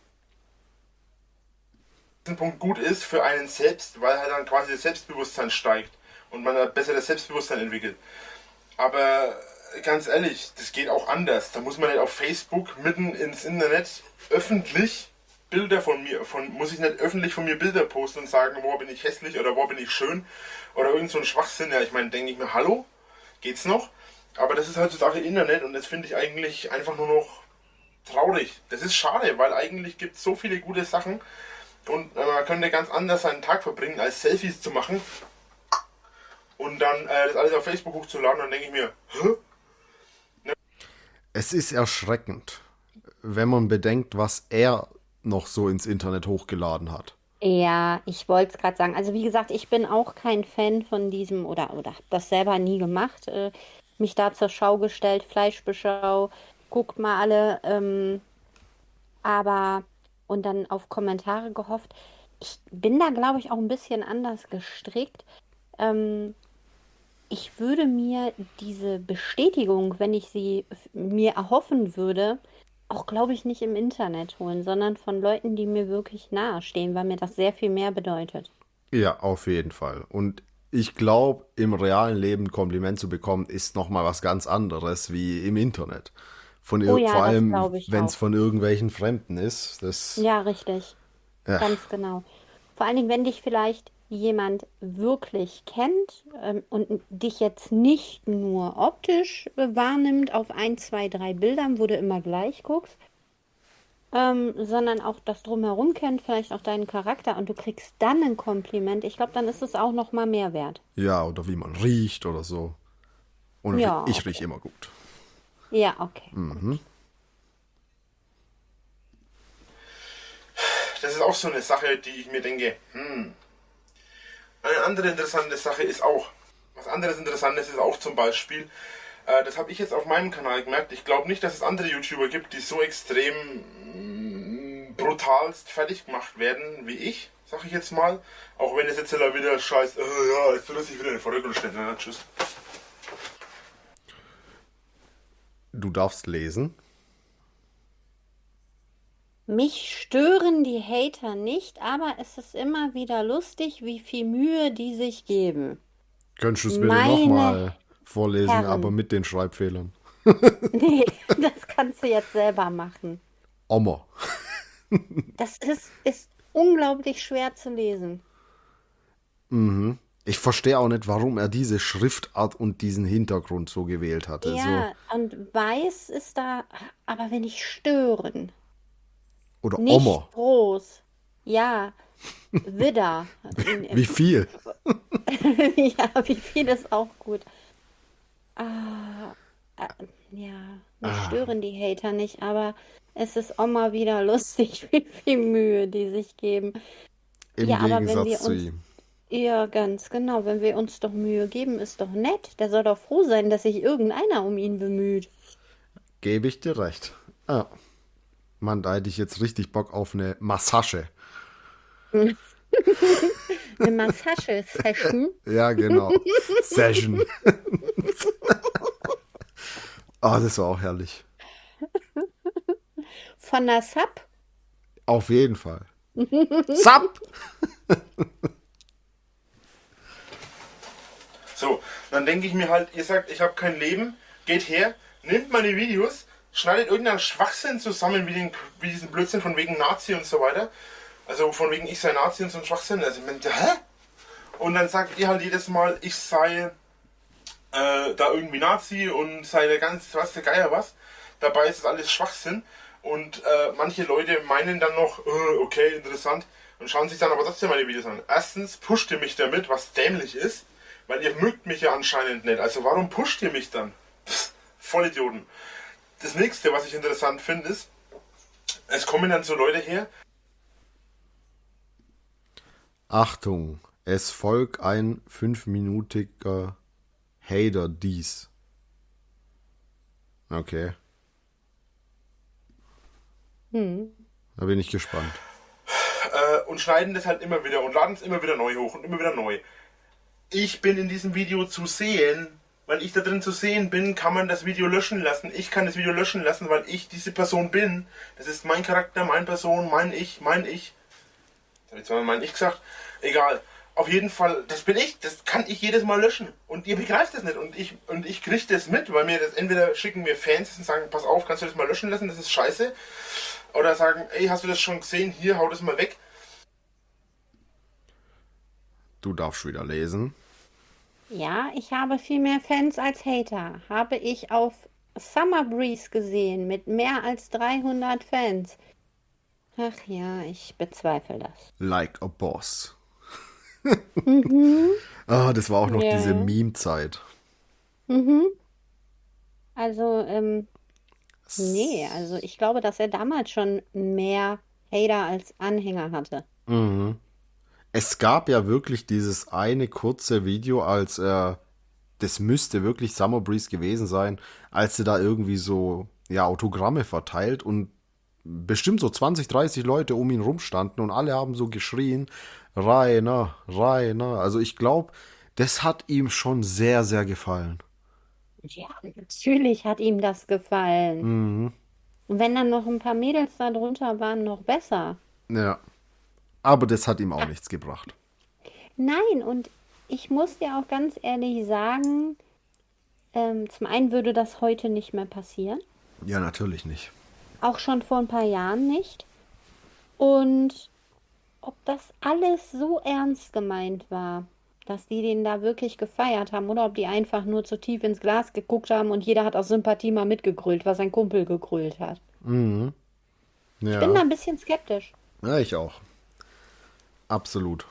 [SPEAKER 3] Diesen Punkt gut ist für einen selbst, weil halt dann quasi das Selbstbewusstsein steigt und man ein besseres Selbstbewusstsein entwickelt. Aber ganz ehrlich, das geht auch anders. Da muss man nicht auf Facebook mitten ins Internet öffentlich Bilder von mir, von, muss ich nicht öffentlich von mir Bilder posten und sagen, wo bin ich hässlich oder wo bin ich schön oder irgend so ein Schwachsinn. Ja, ich meine, denke ich mir, hallo, geht's noch? Aber das ist heutzutage Internet und das finde ich eigentlich einfach nur noch traurig. Das ist schade, weil eigentlich gibt es so viele gute Sachen und äh, man könnte ganz anders seinen Tag verbringen, als Selfies zu machen und dann äh, das alles auf Facebook hochzuladen. Dann denke ich mir, hä?
[SPEAKER 1] Es ist erschreckend, wenn man bedenkt, was er noch so ins Internet hochgeladen hat.
[SPEAKER 2] Ja, ich wollte es gerade sagen. Also wie gesagt, ich bin auch kein Fan von diesem oder oder habe das selber nie gemacht. Äh, mich da zur Schau gestellt, Fleischbeschau, guckt mal alle, ähm, aber und dann auf Kommentare gehofft. Ich bin da, glaube ich, auch ein bisschen anders gestrickt. Ähm, ich würde mir diese Bestätigung, wenn ich sie f- mir erhoffen würde, auch, glaube ich, nicht im Internet holen, sondern von Leuten, die mir wirklich nahe stehen, weil mir das sehr viel mehr bedeutet.
[SPEAKER 1] Ja, auf jeden Fall. Und ich glaube, im realen Leben ein Kompliment zu bekommen, ist nochmal was ganz anderes wie im Internet. Von
[SPEAKER 2] Oh
[SPEAKER 1] ir
[SPEAKER 2] ja,
[SPEAKER 1] vor
[SPEAKER 2] das
[SPEAKER 1] allem,
[SPEAKER 2] glaube ich
[SPEAKER 1] wenn es
[SPEAKER 2] auch.
[SPEAKER 1] von irgendwelchen Fremden ist. Das,
[SPEAKER 2] Ja, richtig.
[SPEAKER 1] ja,
[SPEAKER 2] Ganz genau. Vor allen Dingen, wenn dich vielleicht jemand wirklich kennt ähm, und dich jetzt nicht nur optisch äh, wahrnimmt auf ein, zwei, drei Bildern, wo du immer gleich guckst, ähm, sondern auch das Drumherum kennt, vielleicht auch deinen Charakter und du kriegst dann ein Kompliment. Ich glaube, dann ist es auch noch mal mehr wert.
[SPEAKER 1] ja, oder wie man riecht oder so. Und ri-
[SPEAKER 2] Ja,
[SPEAKER 1] ich
[SPEAKER 2] okay.
[SPEAKER 1] rieche immer gut.
[SPEAKER 2] Ja, okay.
[SPEAKER 1] Mhm.
[SPEAKER 3] Das ist auch so eine Sache, die ich mir denke, hm. Eine andere interessante Sache ist auch, was anderes Interessantes ist auch zum Beispiel, äh, das habe ich jetzt auf meinem Kanal gemerkt, ich glaube nicht, dass es andere YouTuber gibt, die so extrem mm, brutalst fertig gemacht werden wie ich, sag ich jetzt mal. Auch wenn es jetzt wieder scheiß, äh, ja, jetzt will er sich wieder in den Vordergrund stellen. Ja, tschüss.
[SPEAKER 1] Du darfst lesen.
[SPEAKER 2] Mich stören die Hater nicht, aber es ist immer wieder lustig, wie viel Mühe die sich geben.
[SPEAKER 1] Könntest du es bitte
[SPEAKER 2] Meine
[SPEAKER 1] nochmal vorlesen, aber
[SPEAKER 2] Herren.
[SPEAKER 1] mit den Schreibfehlern?
[SPEAKER 2] Nee, das kannst du jetzt selber machen.
[SPEAKER 1] Oma.
[SPEAKER 2] Das ist, ist unglaublich schwer zu lesen.
[SPEAKER 1] Mhm. Ich verstehe auch nicht, warum er diese Schriftart und diesen Hintergrund so gewählt hatte. So,
[SPEAKER 2] Ja, und weiß ist da, aber wenn ich stören,
[SPEAKER 1] oder
[SPEAKER 2] nicht
[SPEAKER 1] Oma.
[SPEAKER 2] groß. Ja, Widder.
[SPEAKER 1] Wie viel?
[SPEAKER 2] Ja, wie viel ist auch gut. Ah, äh, ja, mich
[SPEAKER 1] Ah,
[SPEAKER 2] stören die Hater nicht, aber es ist auch mal wieder lustig, wie viel Mühe die sich geben.
[SPEAKER 1] im
[SPEAKER 2] Ja, aber wenn
[SPEAKER 1] Gegensatz
[SPEAKER 2] wir
[SPEAKER 1] zu
[SPEAKER 2] uns,
[SPEAKER 1] ihm.
[SPEAKER 2] ja, ganz genau, wenn wir uns doch Mühe geben, ist doch nett. Der soll doch froh sein, dass sich irgendeiner um ihn bemüht.
[SPEAKER 1] Gebe ich dir recht. Ah, Mann, da hätte ich jetzt richtig Bock auf eine Massage.
[SPEAKER 2] Eine Massage-Session.
[SPEAKER 1] Ja, genau. Session. Ah, das war auch herrlich.
[SPEAKER 2] Von der Sub.
[SPEAKER 1] Auf jeden Fall. Zap!
[SPEAKER 3] So, dann denke ich mir halt, ihr sagt, ich habe kein Leben, geht her, nimmt meine Videos, schneidet irgendeinen Schwachsinn zusammen, wie, den, wie diesen Blödsinn von wegen Nazi und so weiter. Also von wegen ich sei Nazi und so ein Schwachsinn. Also ich meine, hä? Und dann sagt ihr halt jedes Mal, ich sei äh, da irgendwie Nazi und sei der ganz, was der Geier was. Dabei ist es alles Schwachsinn. Und äh, manche Leute meinen dann noch, äh, okay, interessant, und schauen sich dann aber trotzdem meine Videos an. Erstens pusht ihr mich damit, was dämlich ist, weil ihr mögt mich ja anscheinend nicht. Also warum pusht ihr mich dann? Pff, Vollidioten. Das nächste, was ich interessant finde, ist, es kommen dann so Leute her.
[SPEAKER 1] Achtung, es folgt ein fünfminütiger Hater dies. Okay.
[SPEAKER 2] Hm.
[SPEAKER 1] Da bin ich gespannt.
[SPEAKER 3] Äh, und schneiden das halt immer wieder und laden es immer wieder neu hoch und immer wieder neu. Ich bin in diesem Video zu sehen, weil ich da drin zu sehen bin, kann man das Video löschen lassen. Ich kann das Video löschen lassen, weil ich diese Person bin. Das ist mein Charakter, meine Person, mein Ich, mein Ich. Das habe ich zwar mein Ich gesagt. Egal. Auf jeden Fall, das bin ich. Das kann ich jedes Mal löschen. Und ihr begreift das nicht. Und ich, und ich kriege das mit, weil mir das entweder schicken mir Fans und sagen, pass auf, kannst du das mal löschen lassen, das ist scheiße. Oder sagen, ey, hast du das schon gesehen? Hier, hau das mal weg.
[SPEAKER 1] Du darfst wieder lesen.
[SPEAKER 2] Ja, ich habe viel mehr Fans als Hater. Habe ich auf Summer Breeze gesehen mit mehr als dreihundert Fans. Ach ja, ich bezweifle das.
[SPEAKER 1] Like a boss.
[SPEAKER 2] Mhm.
[SPEAKER 1] Ah, das war auch noch
[SPEAKER 2] Ja.
[SPEAKER 1] diese Meme-Zeit.
[SPEAKER 2] Mhm. Also, ähm, nee, also ich glaube, dass er damals schon mehr Hater als Anhänger hatte.
[SPEAKER 1] Mhm. Es gab ja wirklich dieses eine kurze Video, als er, das müsste wirklich Summer Breeze gewesen sein, als er da irgendwie so, ja, Autogramme verteilt und bestimmt so zwanzig, dreißig Leute um ihn rumstanden und alle haben so geschrien, Rainer, Rainer. Also ich glaube, das hat ihm schon sehr, sehr gefallen.
[SPEAKER 2] Ja, natürlich hat ihm das gefallen.
[SPEAKER 1] Mhm.
[SPEAKER 2] Und wenn dann noch ein paar Mädels da drunter waren, noch besser.
[SPEAKER 1] Ja. Aber das hat ihm auch nichts gebracht.
[SPEAKER 2] Nein, und ich muss dir auch ganz ehrlich sagen, ähm, zum einen würde das heute nicht mehr passieren.
[SPEAKER 1] Ja, natürlich nicht.
[SPEAKER 2] Auch schon vor ein paar Jahren nicht. Und ob das alles so ernst gemeint war, dass die den da wirklich gefeiert haben, oder ob die einfach nur zu tief ins Glas geguckt haben und jeder hat aus Sympathie mal mitgegrölt, was sein Kumpel gegrölt hat.
[SPEAKER 1] Mhm.
[SPEAKER 2] Ich bin da
[SPEAKER 1] Ja.
[SPEAKER 2] ein bisschen skeptisch.
[SPEAKER 1] Ja, ich auch. Absolut.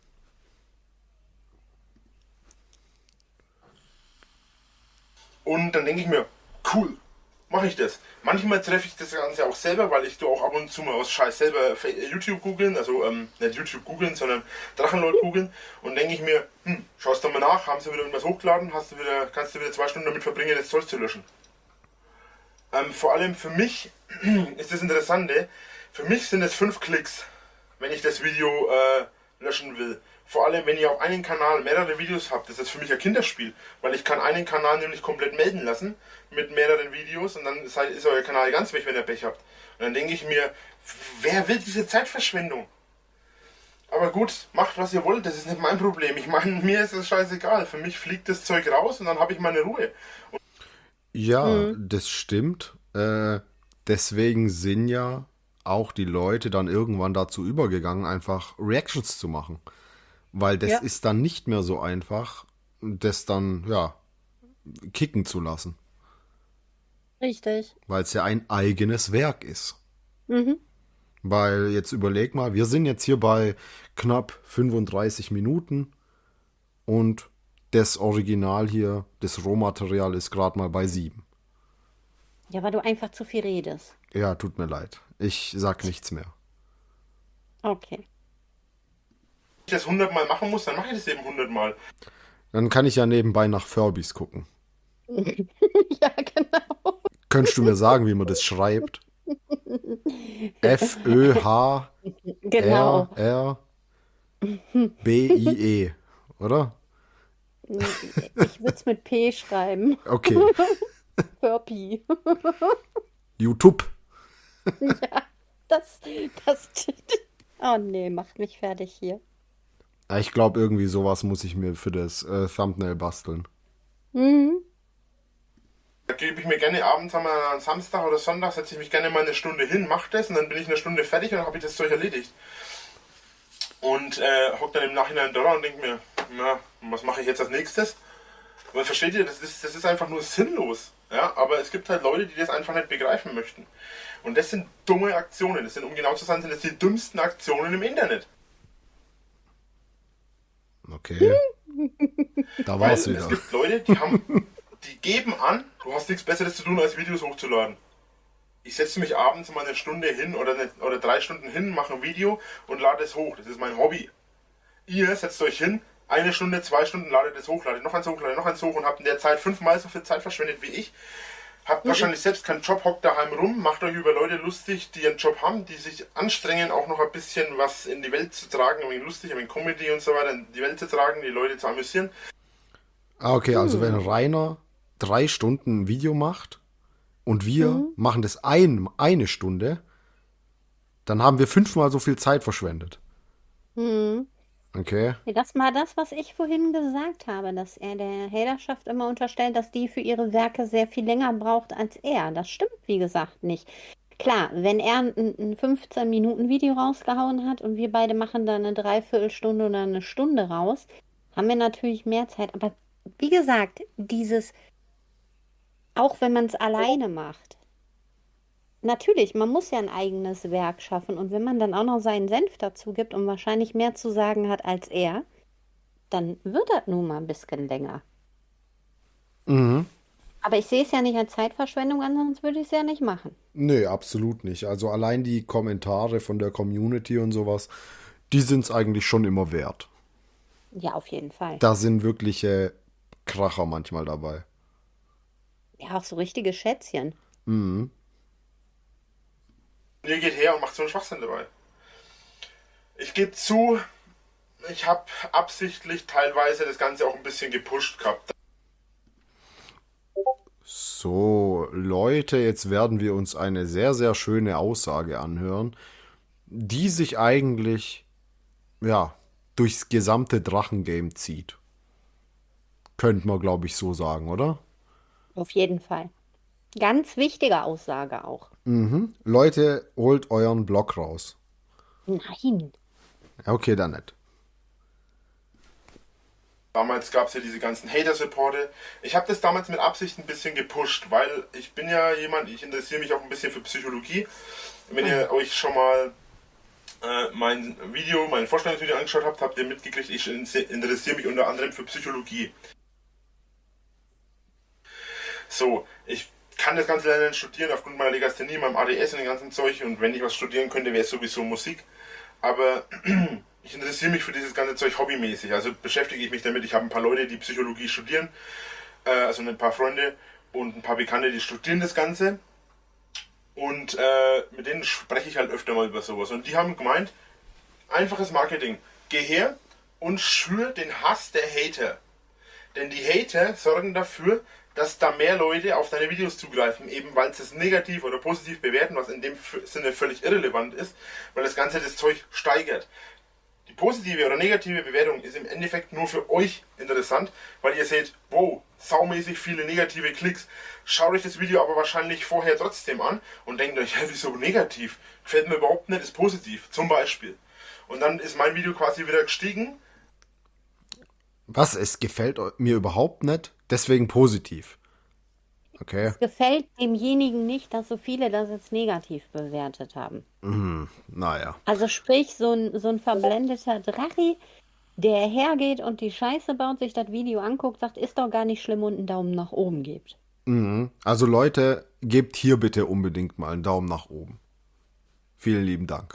[SPEAKER 3] Und dann denke ich mir, cool, mache ich das. Manchmal treffe ich das Ganze auch selber, weil ich da auch ab und zu mal aus Scheiß selber Fa- YouTube googeln, also ähm, nicht YouTube googeln, sondern Drachenlord googeln. Und denke ich mir, hm, schaust du mal nach, haben sie wieder irgendwas hochgeladen, hast du wieder, kannst du wieder zwei Stunden damit verbringen, das Zeug zu löschen. Ähm, vor allem für mich ist das Interessante, für mich sind es fünf Klicks, wenn ich das Video äh, löschen will. Vor allem, wenn ihr auf einem Kanal mehrere Videos habt, das ist für mich ein Kinderspiel, weil ich kann einen Kanal nämlich komplett melden lassen mit mehreren Videos und dann ist, halt, ist euer Kanal ganz weg, wenn ihr Pech habt. Und dann denke ich mir, wer will diese Zeitverschwendung? Aber gut, macht was ihr wollt, das ist nicht mein Problem. Ich meine, mir ist es scheißegal. Für mich fliegt das Zeug raus und dann habe ich meine Ruhe.
[SPEAKER 1] Ja, das stimmt. Äh, deswegen sind ja auch die Leute dann irgendwann dazu übergegangen, einfach Reactions zu machen. Weil das
[SPEAKER 2] Ja.
[SPEAKER 1] ist dann nicht mehr so einfach, das dann, ja, kicken zu lassen.
[SPEAKER 2] Richtig.
[SPEAKER 1] Weil es ja ein eigenes Werk ist.
[SPEAKER 2] Mhm.
[SPEAKER 1] Weil jetzt überleg mal, wir sind jetzt hier bei knapp fünfunddreißig Minuten und das Original hier, das Rohmaterial ist gerade mal bei sieben.
[SPEAKER 2] Ja, weil du einfach zu viel redest.
[SPEAKER 1] Ja, tut mir leid. Ich sag nichts mehr.
[SPEAKER 2] Okay.
[SPEAKER 3] Wenn ich das hundert Mal machen muss, dann mache ich das eben hundert Mal.
[SPEAKER 1] Dann kann ich ja nebenbei nach Furbies gucken.
[SPEAKER 2] Ja, genau.
[SPEAKER 1] Könntest du mir sagen, wie man das schreibt? F Ö H
[SPEAKER 2] Genau.
[SPEAKER 1] R R B I E, oder?
[SPEAKER 2] Ich würde es mit P schreiben.
[SPEAKER 1] Okay.
[SPEAKER 2] Furby.
[SPEAKER 1] YouTube.
[SPEAKER 2] Ja, das, das. Oh nee, macht mich fertig hier.
[SPEAKER 1] Ja, ich glaube, irgendwie sowas muss ich mir für das äh, Thumbnail basteln.
[SPEAKER 2] Mhm.
[SPEAKER 3] Da gebe ich mir gerne abends am am Samstag oder Sonntag, setze ich mich gerne mal eine Stunde hin, mache das und dann bin ich eine Stunde fertig und dann habe ich das Zeug erledigt. Und äh, hock dann im Nachhinein da und denke mir, na, was mache ich jetzt als nächstes? Aber versteht ihr, das ist, das ist einfach nur sinnlos. Ja? Aber es gibt halt Leute, die das einfach nicht begreifen möchten. Und das sind dumme Aktionen. Das sind, um genau zu sein, sind das die dümmsten Aktionen im Internet.
[SPEAKER 1] Okay. Da war's
[SPEAKER 3] Weil
[SPEAKER 1] wieder.
[SPEAKER 3] Es gibt Leute, die haben, die geben an, du hast nichts Besseres zu tun, als Videos hochzuladen. Ich setze mich abends mal eine Stunde hin oder, eine, oder drei Stunden hin, mache ein Video und lade es hoch. Das ist mein Hobby. Ihr setzt euch hin, eine Stunde, zwei Stunden ladet es hoch, ladet noch eins hoch, ladet noch eins hoch und habt in der Zeit fünfmal so viel Zeit verschwendet wie ich. Habt mhm. wahrscheinlich selbst keinen Job, hockt daheim rum, macht euch über Leute lustig, die einen Job haben, die sich anstrengen, auch noch ein bisschen was in die Welt zu tragen, ein wenig lustig, ein wenig Comedy und so weiter in die Welt zu tragen, die Leute zu amüsieren.
[SPEAKER 1] Ah, okay, also wenn Rainer drei Stunden ein Video macht und wir mhm. machen das ein, eine Stunde, dann haben wir fünfmal so viel Zeit verschwendet.
[SPEAKER 2] Mhm.
[SPEAKER 1] Okay.
[SPEAKER 2] Das war das, was ich vorhin gesagt habe, dass er der Haterschaft immer unterstellt, dass die für ihre Werke sehr viel länger braucht als er. Das stimmt, wie gesagt, nicht. Klar, wenn er ein, ein fünfzehn-Minuten-Video rausgehauen hat und wir beide machen da eine Dreiviertelstunde oder eine Stunde raus, haben wir natürlich mehr Zeit. Aber wie gesagt, dieses, auch wenn man es alleine macht, natürlich, man muss ja ein eigenes Werk schaffen und wenn man dann auch noch seinen Senf dazu gibt und wahrscheinlich mehr zu sagen hat als er, dann wird das nun mal ein bisschen länger.
[SPEAKER 1] Mhm.
[SPEAKER 2] Aber ich sehe es ja nicht als Zeitverschwendung an, sonst würde ich es ja nicht machen.
[SPEAKER 1] Nee, absolut nicht. Also allein die Kommentare von der Community und sowas, die sind es eigentlich schon immer wert.
[SPEAKER 2] Ja, auf jeden Fall.
[SPEAKER 1] Da sind wirkliche Kracher manchmal dabei.
[SPEAKER 2] Ja, auch so richtige Schätzchen.
[SPEAKER 1] Mhm.
[SPEAKER 3] Und ihr geht her und macht so einen Schwachsinn dabei. Ich gebe zu, ich habe absichtlich teilweise das Ganze auch ein bisschen gepusht gehabt.
[SPEAKER 1] So, Leute, jetzt werden wir uns eine sehr, sehr schöne Aussage anhören, die sich eigentlich, ja, durchs gesamte Drachengame zieht. Könnte man, glaube ich, so sagen, oder?
[SPEAKER 2] Auf jeden Fall. Ganz wichtige Aussage auch.
[SPEAKER 1] Mhm. Leute, holt euren Blog raus.
[SPEAKER 2] Nein.
[SPEAKER 1] Ja, okay, dann nicht.
[SPEAKER 3] Damals gab es ja diese ganzen Hater-Supporte. Ich habe das damals mit Absicht ein bisschen gepusht, weil ich bin ja jemand, ich interessiere mich auch ein bisschen für Psychologie. Wenn ihr euch schon mal äh, mein Video, mein Vorstellungsvideo angeschaut habt, habt ihr mitgekriegt, ich interessiere mich unter anderem für Psychologie. So, ich kann das Ganze leider nicht studieren aufgrund meiner Legasthenie, meinem A D S und dem ganzen Zeug, und wenn ich was studieren könnte, wäre es sowieso Musik. Aber ich interessiere mich für dieses ganze Zeug hobbymäßig, also beschäftige ich mich damit. Ich habe ein paar Leute, die Psychologie studieren, äh, also ein paar Freunde und ein paar Bekannte, die studieren das Ganze, und äh, mit denen spreche ich halt öfter mal über sowas, und die haben gemeint, einfaches Marketing, geh her und schür den Hass der Hater, denn die Hater sorgen dafür, dass da mehr Leute auf deine Videos zugreifen, eben weil sie es negativ oder positiv bewerten, was in dem Sinne völlig irrelevant ist, weil das Ganze das Zeug steigert. Die positive oder negative Bewertung ist im Endeffekt nur für euch interessant, weil ihr seht, wow, saumäßig viele negative Klicks. Schaut euch das Video aber wahrscheinlich vorher trotzdem an und denkt euch, hä, wieso negativ? Gefällt mir überhaupt nicht, ist positiv, zum Beispiel. Und dann ist mein Video quasi wieder gestiegen.
[SPEAKER 1] Was? Es gefällt mir überhaupt nicht? Deswegen positiv. Okay.
[SPEAKER 2] Es gefällt demjenigen nicht, dass so viele das jetzt negativ bewertet haben.
[SPEAKER 1] Mhm, naja.
[SPEAKER 2] Also sprich, so ein, so ein verblendeter Drachi, der hergeht und die Scheiße baut, sich das Video anguckt, sagt, ist doch gar nicht schlimm und einen Daumen nach oben gibt.
[SPEAKER 1] Mhm. Also Leute, gebt hier bitte unbedingt mal einen Daumen nach oben. Vielen lieben Dank.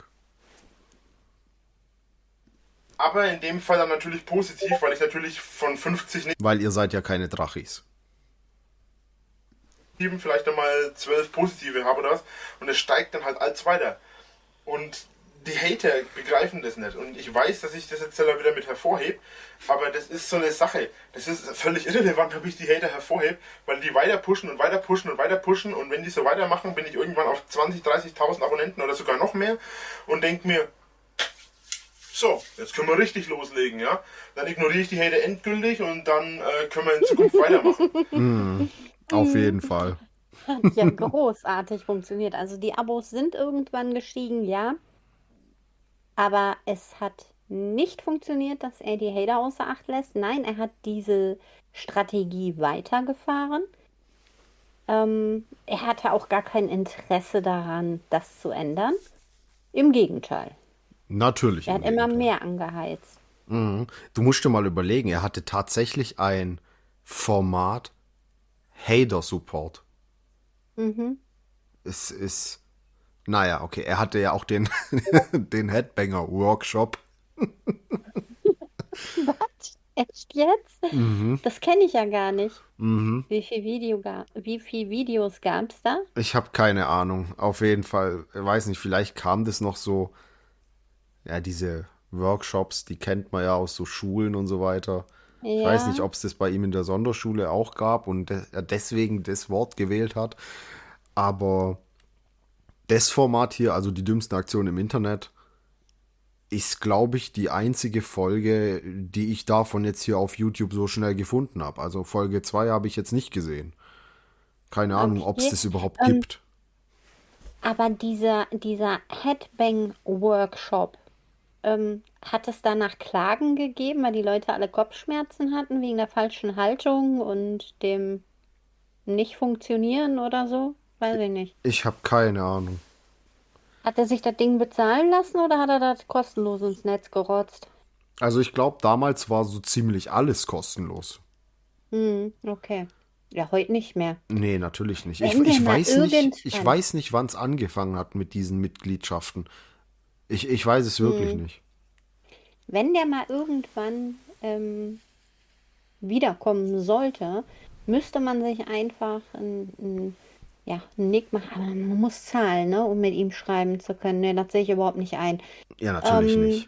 [SPEAKER 3] Aber in dem Fall dann natürlich positiv, weil ich natürlich von fünfzig
[SPEAKER 1] Weil ihr seid ja keine Drachis.
[SPEAKER 3] Negativen vielleicht einmal zwölf positive habe oder was, und es steigt dann halt als weiter. Und die Hater begreifen das nicht. Und ich weiß, dass ich das jetzt wieder mit hervorhebe, aber das ist so eine Sache. Das ist völlig irrelevant, ob ich die Hater hervorhebe, weil die weiter pushen und weiter pushen und weiter pushen, und wenn die so weitermachen, bin ich irgendwann auf zwanzigtausend, dreißigtausend Abonnenten oder sogar noch mehr und denke mir, so, jetzt können wir richtig loslegen, ja. Dann ignoriere ich die Hater endgültig und dann äh, können wir in Zukunft weitermachen.
[SPEAKER 1] Mhm. Auf jeden Fall.
[SPEAKER 2] Hat ja großartig funktioniert. Also die Abos sind irgendwann gestiegen, ja. Aber es hat nicht funktioniert, dass er die Hater außer Acht lässt. Nein, er hat diese Strategie weitergefahren. Ähm, er hatte auch gar kein Interesse daran, das zu ändern. Im Gegenteil.
[SPEAKER 1] Natürlich.
[SPEAKER 2] Er
[SPEAKER 1] im
[SPEAKER 2] hat immer
[SPEAKER 1] Gegenteil.
[SPEAKER 2] mehr angeheizt.
[SPEAKER 1] Mhm. Du musst dir mal überlegen, er hatte tatsächlich ein Format Hater-Support.
[SPEAKER 2] Mhm.
[SPEAKER 1] Es ist, naja, okay, er hatte ja auch den, den Headbanger-Workshop.
[SPEAKER 2] Was? Echt jetzt?
[SPEAKER 1] Mhm.
[SPEAKER 2] Das kenne ich ja gar nicht.
[SPEAKER 1] Mhm.
[SPEAKER 2] Wie viel Video ga wie viel Videos gab es da?
[SPEAKER 1] Ich habe keine Ahnung. Auf jeden Fall, ich weiß nicht, vielleicht kam das noch so, ja, diese Workshops, die kennt man ja aus so Schulen und so weiter. Ich weiß nicht,
[SPEAKER 2] Ja,
[SPEAKER 1] ob es das bei ihm in der Sonderschule auch gab und de- er deswegen das Wort gewählt hat. Aber das Format hier, also die dümmsten Aktionen im Internet, ist, glaube ich, die einzige Folge, die ich davon jetzt hier auf YouTube so schnell gefunden habe. Also Folge zwei habe ich jetzt nicht gesehen. Keine Ahnung, ob es
[SPEAKER 2] okay.
[SPEAKER 1] das überhaupt
[SPEAKER 2] Ähm,
[SPEAKER 1] gibt.
[SPEAKER 2] aber dieser, dieser Headbang-Workshop, ähm, hat es danach Klagen gegeben, weil die Leute alle Kopfschmerzen hatten wegen der falschen Haltung und dem Nicht-Funktionieren oder so? Weiß ich nicht.
[SPEAKER 1] Ich habe keine Ahnung.
[SPEAKER 2] Hat er sich das Ding bezahlen lassen oder hat er das kostenlos ins Netz gerotzt?
[SPEAKER 1] Also ich glaube, damals war so ziemlich alles kostenlos.
[SPEAKER 2] Hm, okay. Ja, heute nicht mehr.
[SPEAKER 1] Nee, natürlich nicht. Ich,
[SPEAKER 2] Wenn der
[SPEAKER 1] ich
[SPEAKER 2] mal
[SPEAKER 1] weiß nicht, ich
[SPEAKER 2] irgendwann,
[SPEAKER 1] weiß nicht, wann es angefangen hat mit diesen Mitgliedschaften. Ich, ich weiß es wirklich
[SPEAKER 2] hm,
[SPEAKER 1] nicht.
[SPEAKER 2] wenn der mal irgendwann ähm, wiederkommen sollte, müsste man sich einfach ein, ein, ja, einen Nick machen. Aber man muss zahlen, ne, um mit ihm schreiben zu können. Ne, das sehe ich überhaupt nicht ein.
[SPEAKER 1] Ja, natürlich
[SPEAKER 2] Ähm,
[SPEAKER 1] nicht.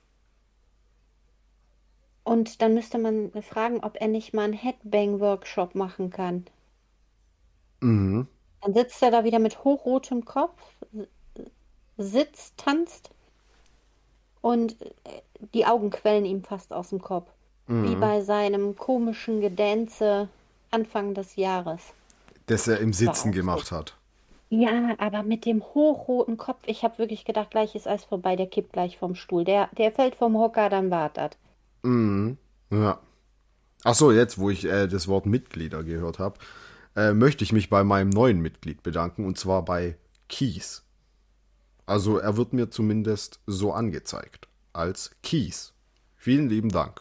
[SPEAKER 2] und dann müsste man fragen, ob er nicht mal einen Headbang-Workshop machen kann.
[SPEAKER 1] Mhm.
[SPEAKER 2] Dann sitzt er da wieder mit hochrotem Kopf, sitzt, tanzt und äh, die Augen quellen ihm fast aus dem Kopf. Wie
[SPEAKER 1] Mhm.
[SPEAKER 2] bei seinem komischen Gedänse Anfang des Jahres.
[SPEAKER 1] Das er im
[SPEAKER 2] Das war
[SPEAKER 1] Sitzen
[SPEAKER 2] auch so.
[SPEAKER 1] gemacht hat.
[SPEAKER 2] Ja, aber mit dem hochroten Kopf, ich habe wirklich gedacht, gleich ist alles vorbei, der kippt gleich vom Stuhl. Der, der fällt vom Hocker, dann war das.
[SPEAKER 1] Mhm. Ja. Ach so, jetzt, wo ich äh, das Wort Mitglieder gehört habe, äh, möchte ich mich bei meinem neuen Mitglied bedanken, und zwar bei Kies. Also er wird mir zumindest so angezeigt, als Kies. Vielen lieben Dank.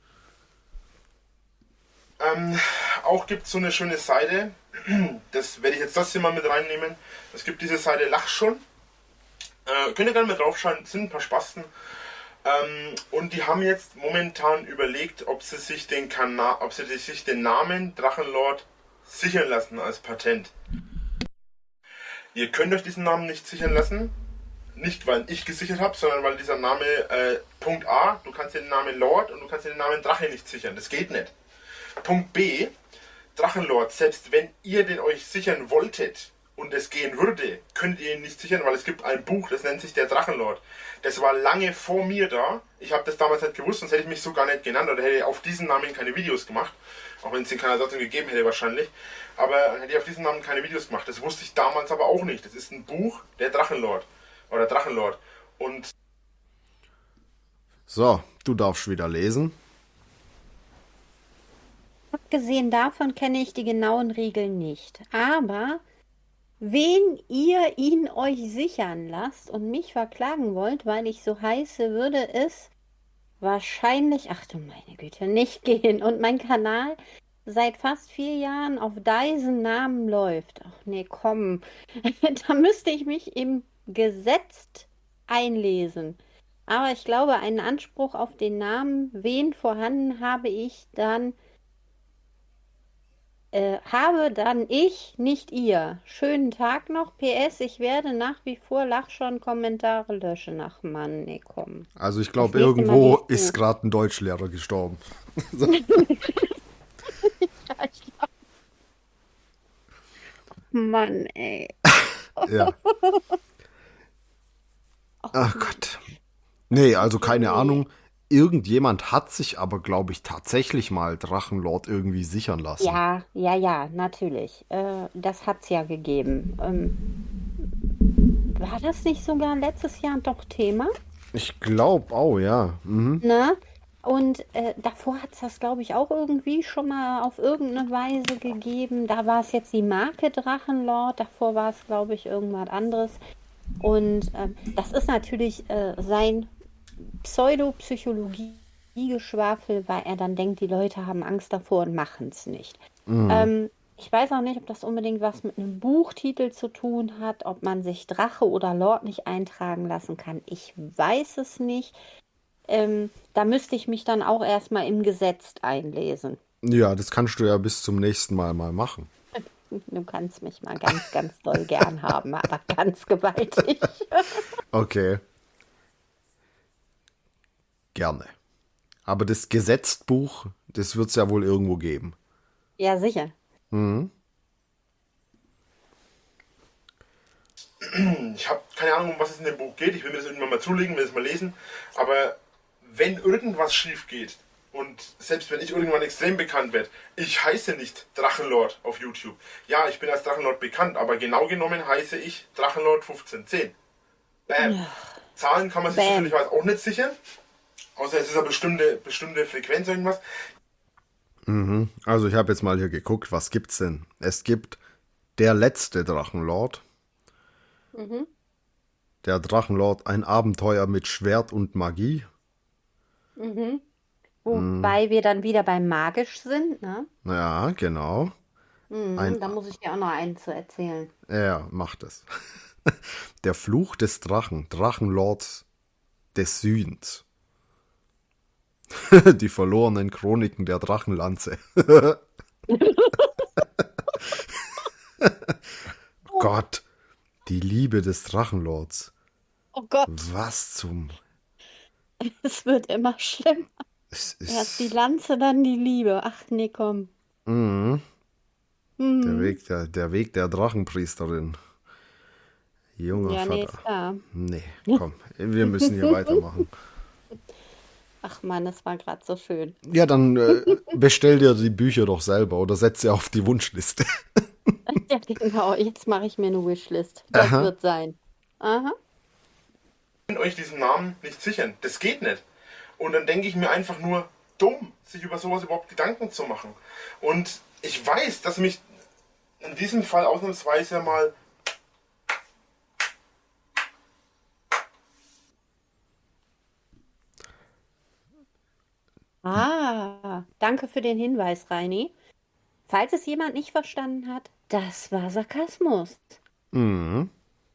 [SPEAKER 3] Ähm, auch gibt es so eine schöne Seite, das werde ich jetzt trotzdem mal mit reinnehmen. Es gibt diese Seite Lach schon. Äh, könnt ihr gerne mal draufschauen, sind ein paar Spasten. Ähm, und die haben jetzt momentan überlegt, ob sie sich den Kanal, ob sie sich den Namen Drachenlord sichern lassen als Patent. Ihr könnt euch diesen Namen nicht sichern lassen. Nicht, weil ich gesichert habe, sondern weil dieser Name, äh, Punkt A, du kannst dir den Namen Lord und du kannst dir den Namen Drache nicht sichern. Das geht nicht. Punkt B, Drachenlord, selbst wenn ihr den euch sichern wolltet und es gehen würde, könnt ihr ihn nicht sichern, weil es gibt ein Buch, das nennt sich der Drachenlord. Das war lange vor mir da. Ich habe das damals nicht gewusst, sonst hätte ich mich so gar nicht genannt oder hätte auf diesen Namen keine Videos gemacht. Auch wenn es den Kanal trotzdem gegeben hätte wahrscheinlich. Aber dann hätte ich auf diesen Namen keine Videos gemacht. Das wusste ich damals aber auch nicht. Das ist ein Buch, der Drachenlord. Oder Drachenlord. Und
[SPEAKER 1] So, du darfst wieder lesen.
[SPEAKER 2] Abgesehen davon kenne ich die genauen Regeln nicht. Aber wen ihr ihn euch sichern lasst und mich verklagen wollt, weil ich so heiße, würde es wahrscheinlich, ach du meine Güte, nicht gehen. Und mein Kanal seit fast vier Jahren auf diesen Namen läuft. Ach nee, komm. Da müsste ich mich im Gesetz einlesen. Aber ich glaube, einen Anspruch auf den Namen, wen vorhanden habe ich dann, äh, habe dann ich, nicht ihr. Schönen Tag noch. P S, ich werde nach wie vor lach schon Kommentare löschen. Ach Mann, nee, komm.
[SPEAKER 1] Also ich
[SPEAKER 2] Ich
[SPEAKER 1] glaube,
[SPEAKER 2] lese immer
[SPEAKER 1] irgendwo
[SPEAKER 2] dieses
[SPEAKER 1] ist
[SPEAKER 2] Buch.
[SPEAKER 1] gerade ein Deutschlehrer gestorben.
[SPEAKER 2] Ja, ich glaub, Mann, ey.
[SPEAKER 1] Ja.
[SPEAKER 2] Ach,
[SPEAKER 1] Ach Gott. Nee, also keine
[SPEAKER 2] nee.
[SPEAKER 1] Ahnung. Irgendjemand hat sich aber, glaube ich, tatsächlich mal Drachenlord irgendwie sichern lassen.
[SPEAKER 2] Ja, ja, ja, natürlich. Äh, das hat's ja gegeben. Ähm, war das nicht sogar letztes Jahr doch Thema?
[SPEAKER 1] Ich glaube auch, ja. Mhm.
[SPEAKER 2] Ne? Und äh, davor hat es das, glaube ich, auch irgendwie schon mal auf irgendeine Weise gegeben. Da war es jetzt die Marke Drachenlord, davor war es, glaube ich, irgendwas anderes. Und ähm, das ist natürlich äh, sein Pseudopsychologie-Geschwafel, weil er dann denkt, die Leute haben Angst davor und machen es nicht. Ähm, ich weiß auch nicht, ob das unbedingt was mit einem Buchtitel zu tun hat, ob man sich Drache oder Lord nicht eintragen lassen kann. Ich weiß es nicht. Ähm, da müsste ich mich dann auch erstmal im Gesetz einlesen.
[SPEAKER 1] Ja, das kannst du ja bis zum nächsten Mal mal machen.
[SPEAKER 2] Du kannst mich mal ganz, ganz doll gern haben, aber ganz gewaltig.
[SPEAKER 1] Okay. Gerne. Aber das Gesetzbuch, das wird es ja wohl irgendwo geben.
[SPEAKER 2] Ja, sicher.
[SPEAKER 1] Mhm.
[SPEAKER 3] Ich habe keine Ahnung, um was es in dem Buch geht. Ich will mir das irgendwann mal zulegen, will es mal lesen. Aber wenn irgendwas schief geht und selbst wenn ich irgendwann extrem bekannt werde, ich heiße nicht Drachenlord auf YouTube. Ja, ich bin als Drachenlord bekannt, aber genau genommen heiße ich Drachenlord fünfzehn zehn. Bam. Zahlen kann man sich
[SPEAKER 2] Bam.
[SPEAKER 3] natürlich auch nicht sichern. Außer es ist eine bestimmte, bestimmte Frequenz irgendwas.
[SPEAKER 1] Mhm. Also ich habe jetzt mal hier geguckt, was gibt's denn? Es gibt der letzte Drachenlord.
[SPEAKER 2] Mhm.
[SPEAKER 1] Der Drachenlord, ein Abenteuer mit Schwert und Magie.
[SPEAKER 2] Mhm. Wobei wir dann wieder beim Magisch sind, ne?
[SPEAKER 1] Ja, genau.
[SPEAKER 2] Mhm,
[SPEAKER 1] Ein,
[SPEAKER 2] da muss ich dir auch noch einen zu erzählen.
[SPEAKER 1] er macht es. Der Fluch des Drachen, Drachenlords des Südens. Die verlorenen Chroniken der Drachenlanze. Gott, die Liebe des Drachenlords.
[SPEAKER 2] Oh Gott,
[SPEAKER 1] Was zum...
[SPEAKER 2] es wird immer schlimmer.
[SPEAKER 1] Es
[SPEAKER 2] Erst die
[SPEAKER 1] ist
[SPEAKER 2] Lanze, dann die Liebe. Ach nee, komm.
[SPEAKER 1] mhm. der,
[SPEAKER 2] Mhm.
[SPEAKER 1] Weg der, der Weg der Drachenpriesterin. Junger
[SPEAKER 2] Ja, nee,
[SPEAKER 1] Vater.
[SPEAKER 2] ist klar.
[SPEAKER 1] Nee, komm, wir müssen hier weitermachen.
[SPEAKER 2] Ach Mann, das war gerade so schön.
[SPEAKER 1] Ja, dann äh, bestell dir die Bücher doch selber oder setz sie auf die Wunschliste.
[SPEAKER 2] Ja, genau. Jetzt mache ich mir eine Wishlist. Das
[SPEAKER 1] Aha.
[SPEAKER 2] wird sein. Aha.
[SPEAKER 3] Könnt euch diesen Namen nicht sichern. Das geht nicht. Und dann denke ich mir einfach nur, dumm, sich über sowas überhaupt Gedanken zu machen. Und ich weiß, dass mich in diesem Fall ausnahmsweise mal
[SPEAKER 2] Ah, danke für den Hinweis, Reini. Falls es jemand nicht verstanden hat, das war Sarkasmus.
[SPEAKER 1] Mhm.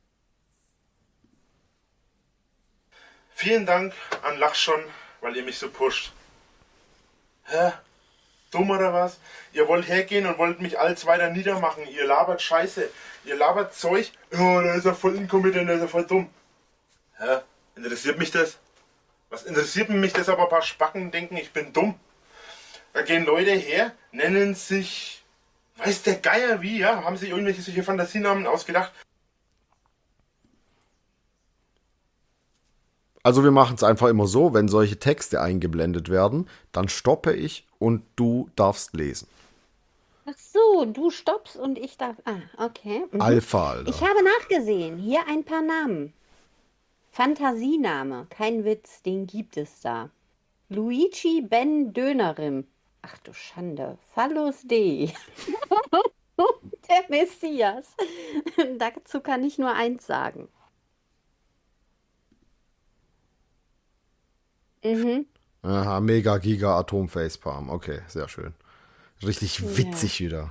[SPEAKER 3] vielen Dank an Lachschon, weil ihr mich so pusht. Hä? Dumm oder was? Ihr wollt hergehen und wollt mich als weiter niedermachen. Ihr labert Scheiße. Ihr labert Zeug. Oh, der ist ja voll inkompetent, der ist ja voll dumm. Hä? Interessiert mich das? Was interessiert mich das, aber ein paar Spacken denken, ich bin dumm? Da gehen Leute her, nennen sich, weiß der Geier wie, ja, haben sich irgendwelche solche Fantasienamen ausgedacht.
[SPEAKER 1] Also wir machen es einfach immer so, wenn solche Texte eingeblendet werden, dann stoppe ich und du darfst lesen.
[SPEAKER 2] Ach so, du stoppst und ich darf. Ah, okay. Mhm.
[SPEAKER 1] Alpha, Alter.
[SPEAKER 2] Ich habe nachgesehen. Hier ein paar Namen. Fantasiename, kein Witz, den gibt es da. Luigi Ben Dönerim. Ach du Schande. Phallus D. Der Messias. Dazu kann ich nur eins sagen. Mhm.
[SPEAKER 1] Aha, Mega Giga Atom Facepalm. Okay, sehr schön. Richtig witzig wieder.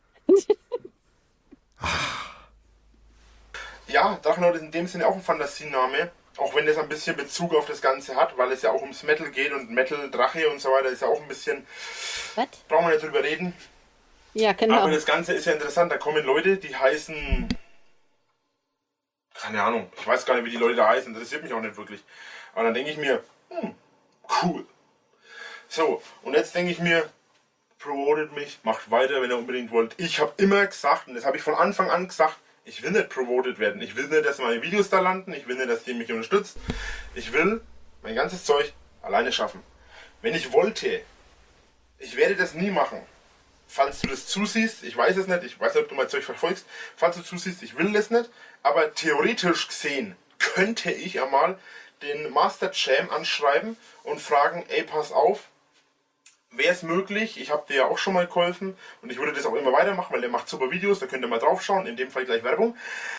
[SPEAKER 3] Ja, Drachenlord ist in dem Sinne auch ein Fantasiename, auch wenn das ein bisschen Bezug auf das Ganze hat, weil es ja auch ums Metal geht und Metal, Drache und so weiter ist ja auch ein bisschen,
[SPEAKER 2] Was?
[SPEAKER 3] brauchen wir nicht drüber reden.
[SPEAKER 2] Ja, genau.
[SPEAKER 3] Aber das Ganze ist ja interessant, da kommen Leute, die heißen, keine Ahnung, ich weiß gar nicht, wie die Leute da heißen, interessiert mich auch nicht wirklich. Aber dann denke ich mir, hm, cool. So, und jetzt denke ich mir, promotet mich, macht weiter, wenn ihr unbedingt wollt. Ich habe immer gesagt, und das habe ich von Anfang an gesagt, ich will nicht promotet werden. Ich will nicht, dass meine Videos da landen. Ich will nicht, dass ihr mich unterstützt. Ich will mein ganzes Zeug alleine schaffen. Wenn ich wollte, ich werde das nie machen. Falls du das zusiehst, ich weiß es nicht, ich weiß nicht, ob du mein Zeug verfolgst, falls du zusiehst, ich will das nicht, aber theoretisch gesehen könnte ich einmal den Master Jam anschreiben und fragen, ey, pass auf, wäre es möglich, ich habe dir ja auch schon mal geholfen und ich würde das auch immer weitermachen, weil der macht super Videos, da könnt ihr mal drauf schauen, in dem Fall gleich Werbung.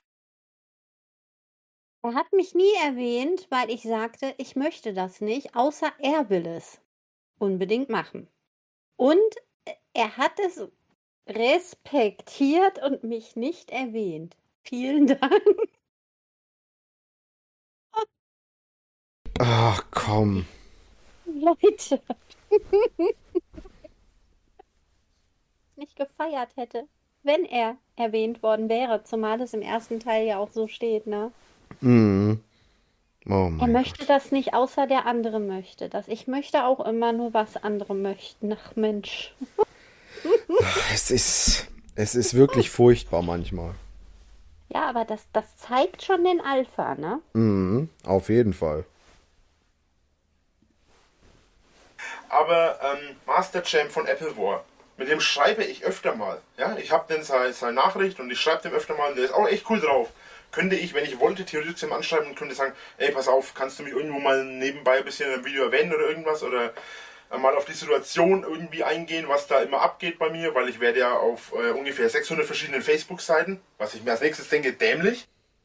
[SPEAKER 2] Er hat mich nie erwähnt, weil ich sagte, ich möchte das nicht, außer er will es unbedingt machen. Und er hat es respektiert und mich nicht erwähnt. Vielen Dank.
[SPEAKER 1] Ach, komm.
[SPEAKER 2] Leute. Nicht gefeiert hätte, wenn er erwähnt worden wäre, zumal es im ersten Teil ja auch so steht, ne?
[SPEAKER 1] Mhm. Oh
[SPEAKER 2] Er
[SPEAKER 1] mein
[SPEAKER 2] möchte
[SPEAKER 1] Gott.
[SPEAKER 2] das nicht, außer der andere möchte das. Ich möchte auch immer nur, was andere möchten. Ach Mensch.
[SPEAKER 1] Es ist, es ist wirklich furchtbar manchmal.
[SPEAKER 2] Ja, aber das, das zeigt schon den Alpha, ne?
[SPEAKER 1] Mhm, auf jeden Fall.
[SPEAKER 3] Aber ähm, Master Jam von Apple War, mit dem schreibe ich öfter mal. Ja? Ich habe dann seine, seine Nachricht und ich schreibe dem öfter mal und der ist auch echt cool drauf. Könnte ich, wenn ich wollte, theoretisch zu ihm anschreiben und könnte sagen, ey, pass auf, kannst du mich irgendwo mal nebenbei ein bisschen in einem Video erwähnen oder irgendwas oder äh, mal auf die Situation irgendwie eingehen, was da immer abgeht bei mir, weil ich werde ja auf äh, ungefähr sechshundert verschiedenen Facebook-Seiten, was ich mir als nächstes denke, dämlich.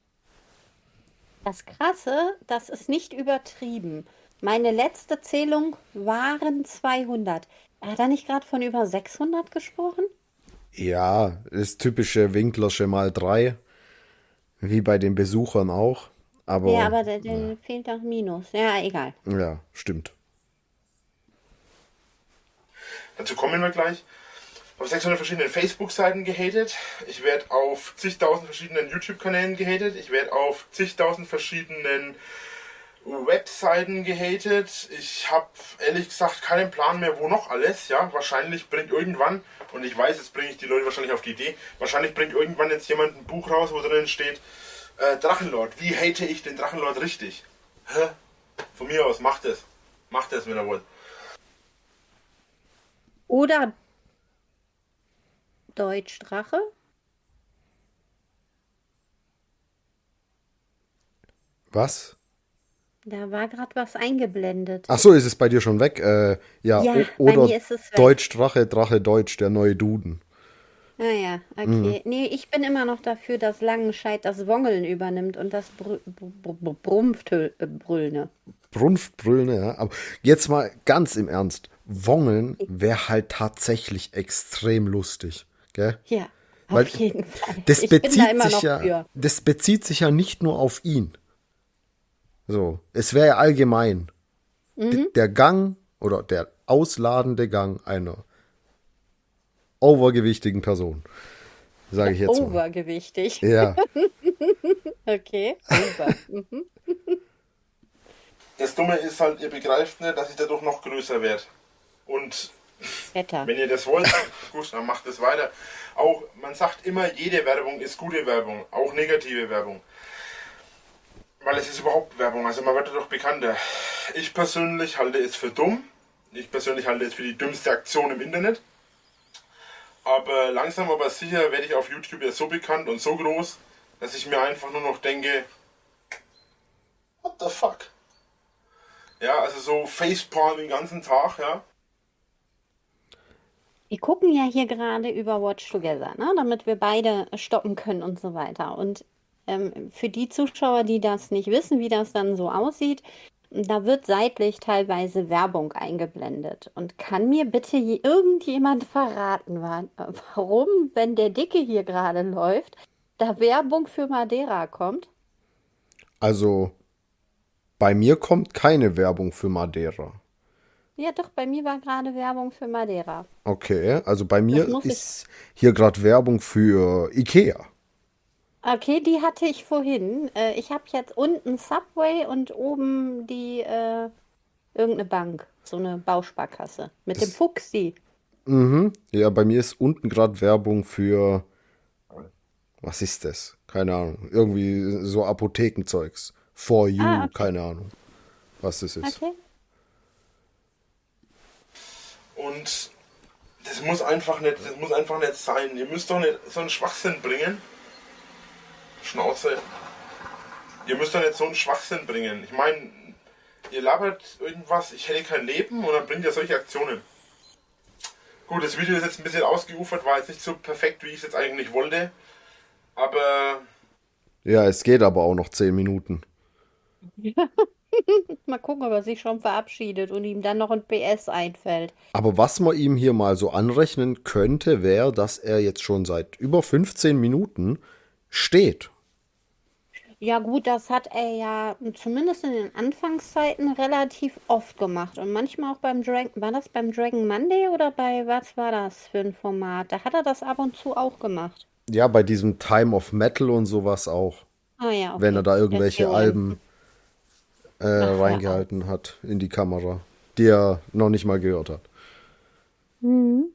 [SPEAKER 2] Das Krasse, das ist nicht übertrieben. Meine letzte Zählung waren zweihundert. Hat er nicht gerade von über sechshundert gesprochen?
[SPEAKER 1] Ja, das typische Winklersche mal drei, wie bei den Besuchern auch. Aber
[SPEAKER 2] Ja, aber der, der fehlt noch Minus. Ja, egal.
[SPEAKER 1] ja, stimmt.
[SPEAKER 3] Dazu kommen wir gleich. Auf sechshundert verschiedenen Facebook-Seiten gehatet. Ich werde auf zigtausend verschiedenen YouTube-Kanälen gehatet. Ich werde auf zigtausend verschiedenen Webseiten gehatet. Ich habe ehrlich gesagt keinen Plan mehr, wo noch alles. Ja, wahrscheinlich bringt irgendwann, und ich weiß, jetzt bringe ich die Leute wahrscheinlich auf die Idee, wahrscheinlich bringt irgendwann jetzt jemand ein Buch raus, wo drin steht, äh, Drachenlord, wie hate ich den Drachenlord richtig? Hä? Von mir aus, macht es. Macht es, wenn er wollt.
[SPEAKER 2] Oder Deutschdrache?
[SPEAKER 1] Was?
[SPEAKER 2] Da war gerade was eingeblendet.
[SPEAKER 1] Ach so, ist es bei dir schon weg? Äh, ja,
[SPEAKER 2] Ja,
[SPEAKER 1] o-
[SPEAKER 2] bei
[SPEAKER 1] oder
[SPEAKER 2] mir ist es weg.
[SPEAKER 1] Deutsch, Drache, Drache, Deutsch, der neue Duden.
[SPEAKER 2] Ah ja, okay. Nee, ich bin immer noch dafür, dass Langenscheidt das Wongeln übernimmt und das Br Br Br Brumpfbrüllne.
[SPEAKER 1] Brunftbrüllne, ja. Aber jetzt mal ganz im Ernst. Wongeln wäre halt tatsächlich extrem lustig, gell?
[SPEAKER 2] Ja, auf
[SPEAKER 1] Weil
[SPEAKER 2] jeden Fall.
[SPEAKER 1] das
[SPEAKER 2] Ich bin da
[SPEAKER 1] bezieht
[SPEAKER 2] immer
[SPEAKER 1] sich
[SPEAKER 2] noch
[SPEAKER 1] ja,
[SPEAKER 2] für.
[SPEAKER 1] das bezieht sich ja nicht nur auf ihn. So, es wäre ja allgemein D- der Gang oder der ausladende Gang einer overgewichtigen Person, sage ich jetzt mal.
[SPEAKER 2] Overgewichtig.
[SPEAKER 1] Ja,
[SPEAKER 2] Okay, super. Mhm.
[SPEAKER 3] Das Dumme ist halt, ihr begreift nicht, dass ich dadurch noch größer werde. Und
[SPEAKER 2] Wetter.
[SPEAKER 3] wenn ihr das wollt, gut, dann macht es weiter. Auch, man sagt immer, jede Werbung ist gute Werbung, auch negative Werbung. Weil es ist überhaupt Werbung, also man wird dadurch bekannter. Ich persönlich halte es für dumm. Ich persönlich halte es für die dümmste Aktion im Internet. Aber langsam aber sicher werde ich auf YouTube ja so bekannt und so groß, dass ich mir einfach nur noch denke, what the fuck? Ja, also so Facepalm den ganzen Tag, ja.
[SPEAKER 2] Wir gucken ja hier gerade über Watch Together, ne? Damit wir beide stoppen können und so weiter. Und ähm, für die Zuschauer, die das nicht wissen, wie das dann so aussieht, da wird seitlich teilweise Werbung eingeblendet. Und kann mir bitte je- irgendjemand verraten, wa- warum, wenn der Dicke hier gerade läuft, da Werbung für Madeira kommt?
[SPEAKER 1] also bei mir kommt keine Werbung für Madeira.
[SPEAKER 2] Ja, doch, bei mir war gerade Werbung für Madeira.
[SPEAKER 1] Okay, also bei
[SPEAKER 2] Das
[SPEAKER 1] mir
[SPEAKER 2] muss ich.
[SPEAKER 1] ist hier gerade Werbung für Ikea.
[SPEAKER 2] Okay, die hatte ich vorhin. Äh, ich habe jetzt unten Subway und oben die äh, irgendeine Bank, so eine Bausparkasse mit dem Fuchsi.
[SPEAKER 1] Mhm. Ja, bei mir ist unten gerade Werbung für, was ist das? Keine Ahnung. Irgendwie so Apothekenzeugs. For You,
[SPEAKER 2] Ah, okay,
[SPEAKER 1] keine Ahnung, was das ist.
[SPEAKER 2] okay.
[SPEAKER 3] Und das muss einfach nicht, das muss einfach nicht sein. Ihr müsst doch nicht so einen Schwachsinn bringen. Schnauze. Ihr müsst doch nicht so einen Schwachsinn bringen. Ich meine, ihr labert irgendwas, ich hätte kein Leben und dann bringt ihr solche Aktionen. Gut, das Video ist jetzt ein bisschen ausgeufert, war jetzt nicht so perfekt, wie ich es jetzt eigentlich wollte. Aber...
[SPEAKER 1] Ja, es geht aber auch noch zehn Minuten.
[SPEAKER 2] Mal gucken, ob er sich schon verabschiedet und ihm dann noch ein P S einfällt.
[SPEAKER 1] Aber was man ihm hier mal so anrechnen könnte, wäre, dass er jetzt schon seit über fünfzehn Minuten steht.
[SPEAKER 2] Ja gut, das hat er ja zumindest in den Anfangszeiten relativ oft gemacht. Und manchmal auch beim Dragon... War das beim Dragon Monday oder bei... Was war das für ein Format? Da hat er das ab und zu auch gemacht.
[SPEAKER 1] Ja, bei diesem Time of Metal und sowas auch.
[SPEAKER 2] Ah ja, okay.
[SPEAKER 1] Wenn er da irgendwelche
[SPEAKER 2] Der
[SPEAKER 1] Alben äh,
[SPEAKER 2] Ach,
[SPEAKER 1] reingehalten hat in die Kamera, die er noch nicht mal gehört hat.
[SPEAKER 2] Mhm.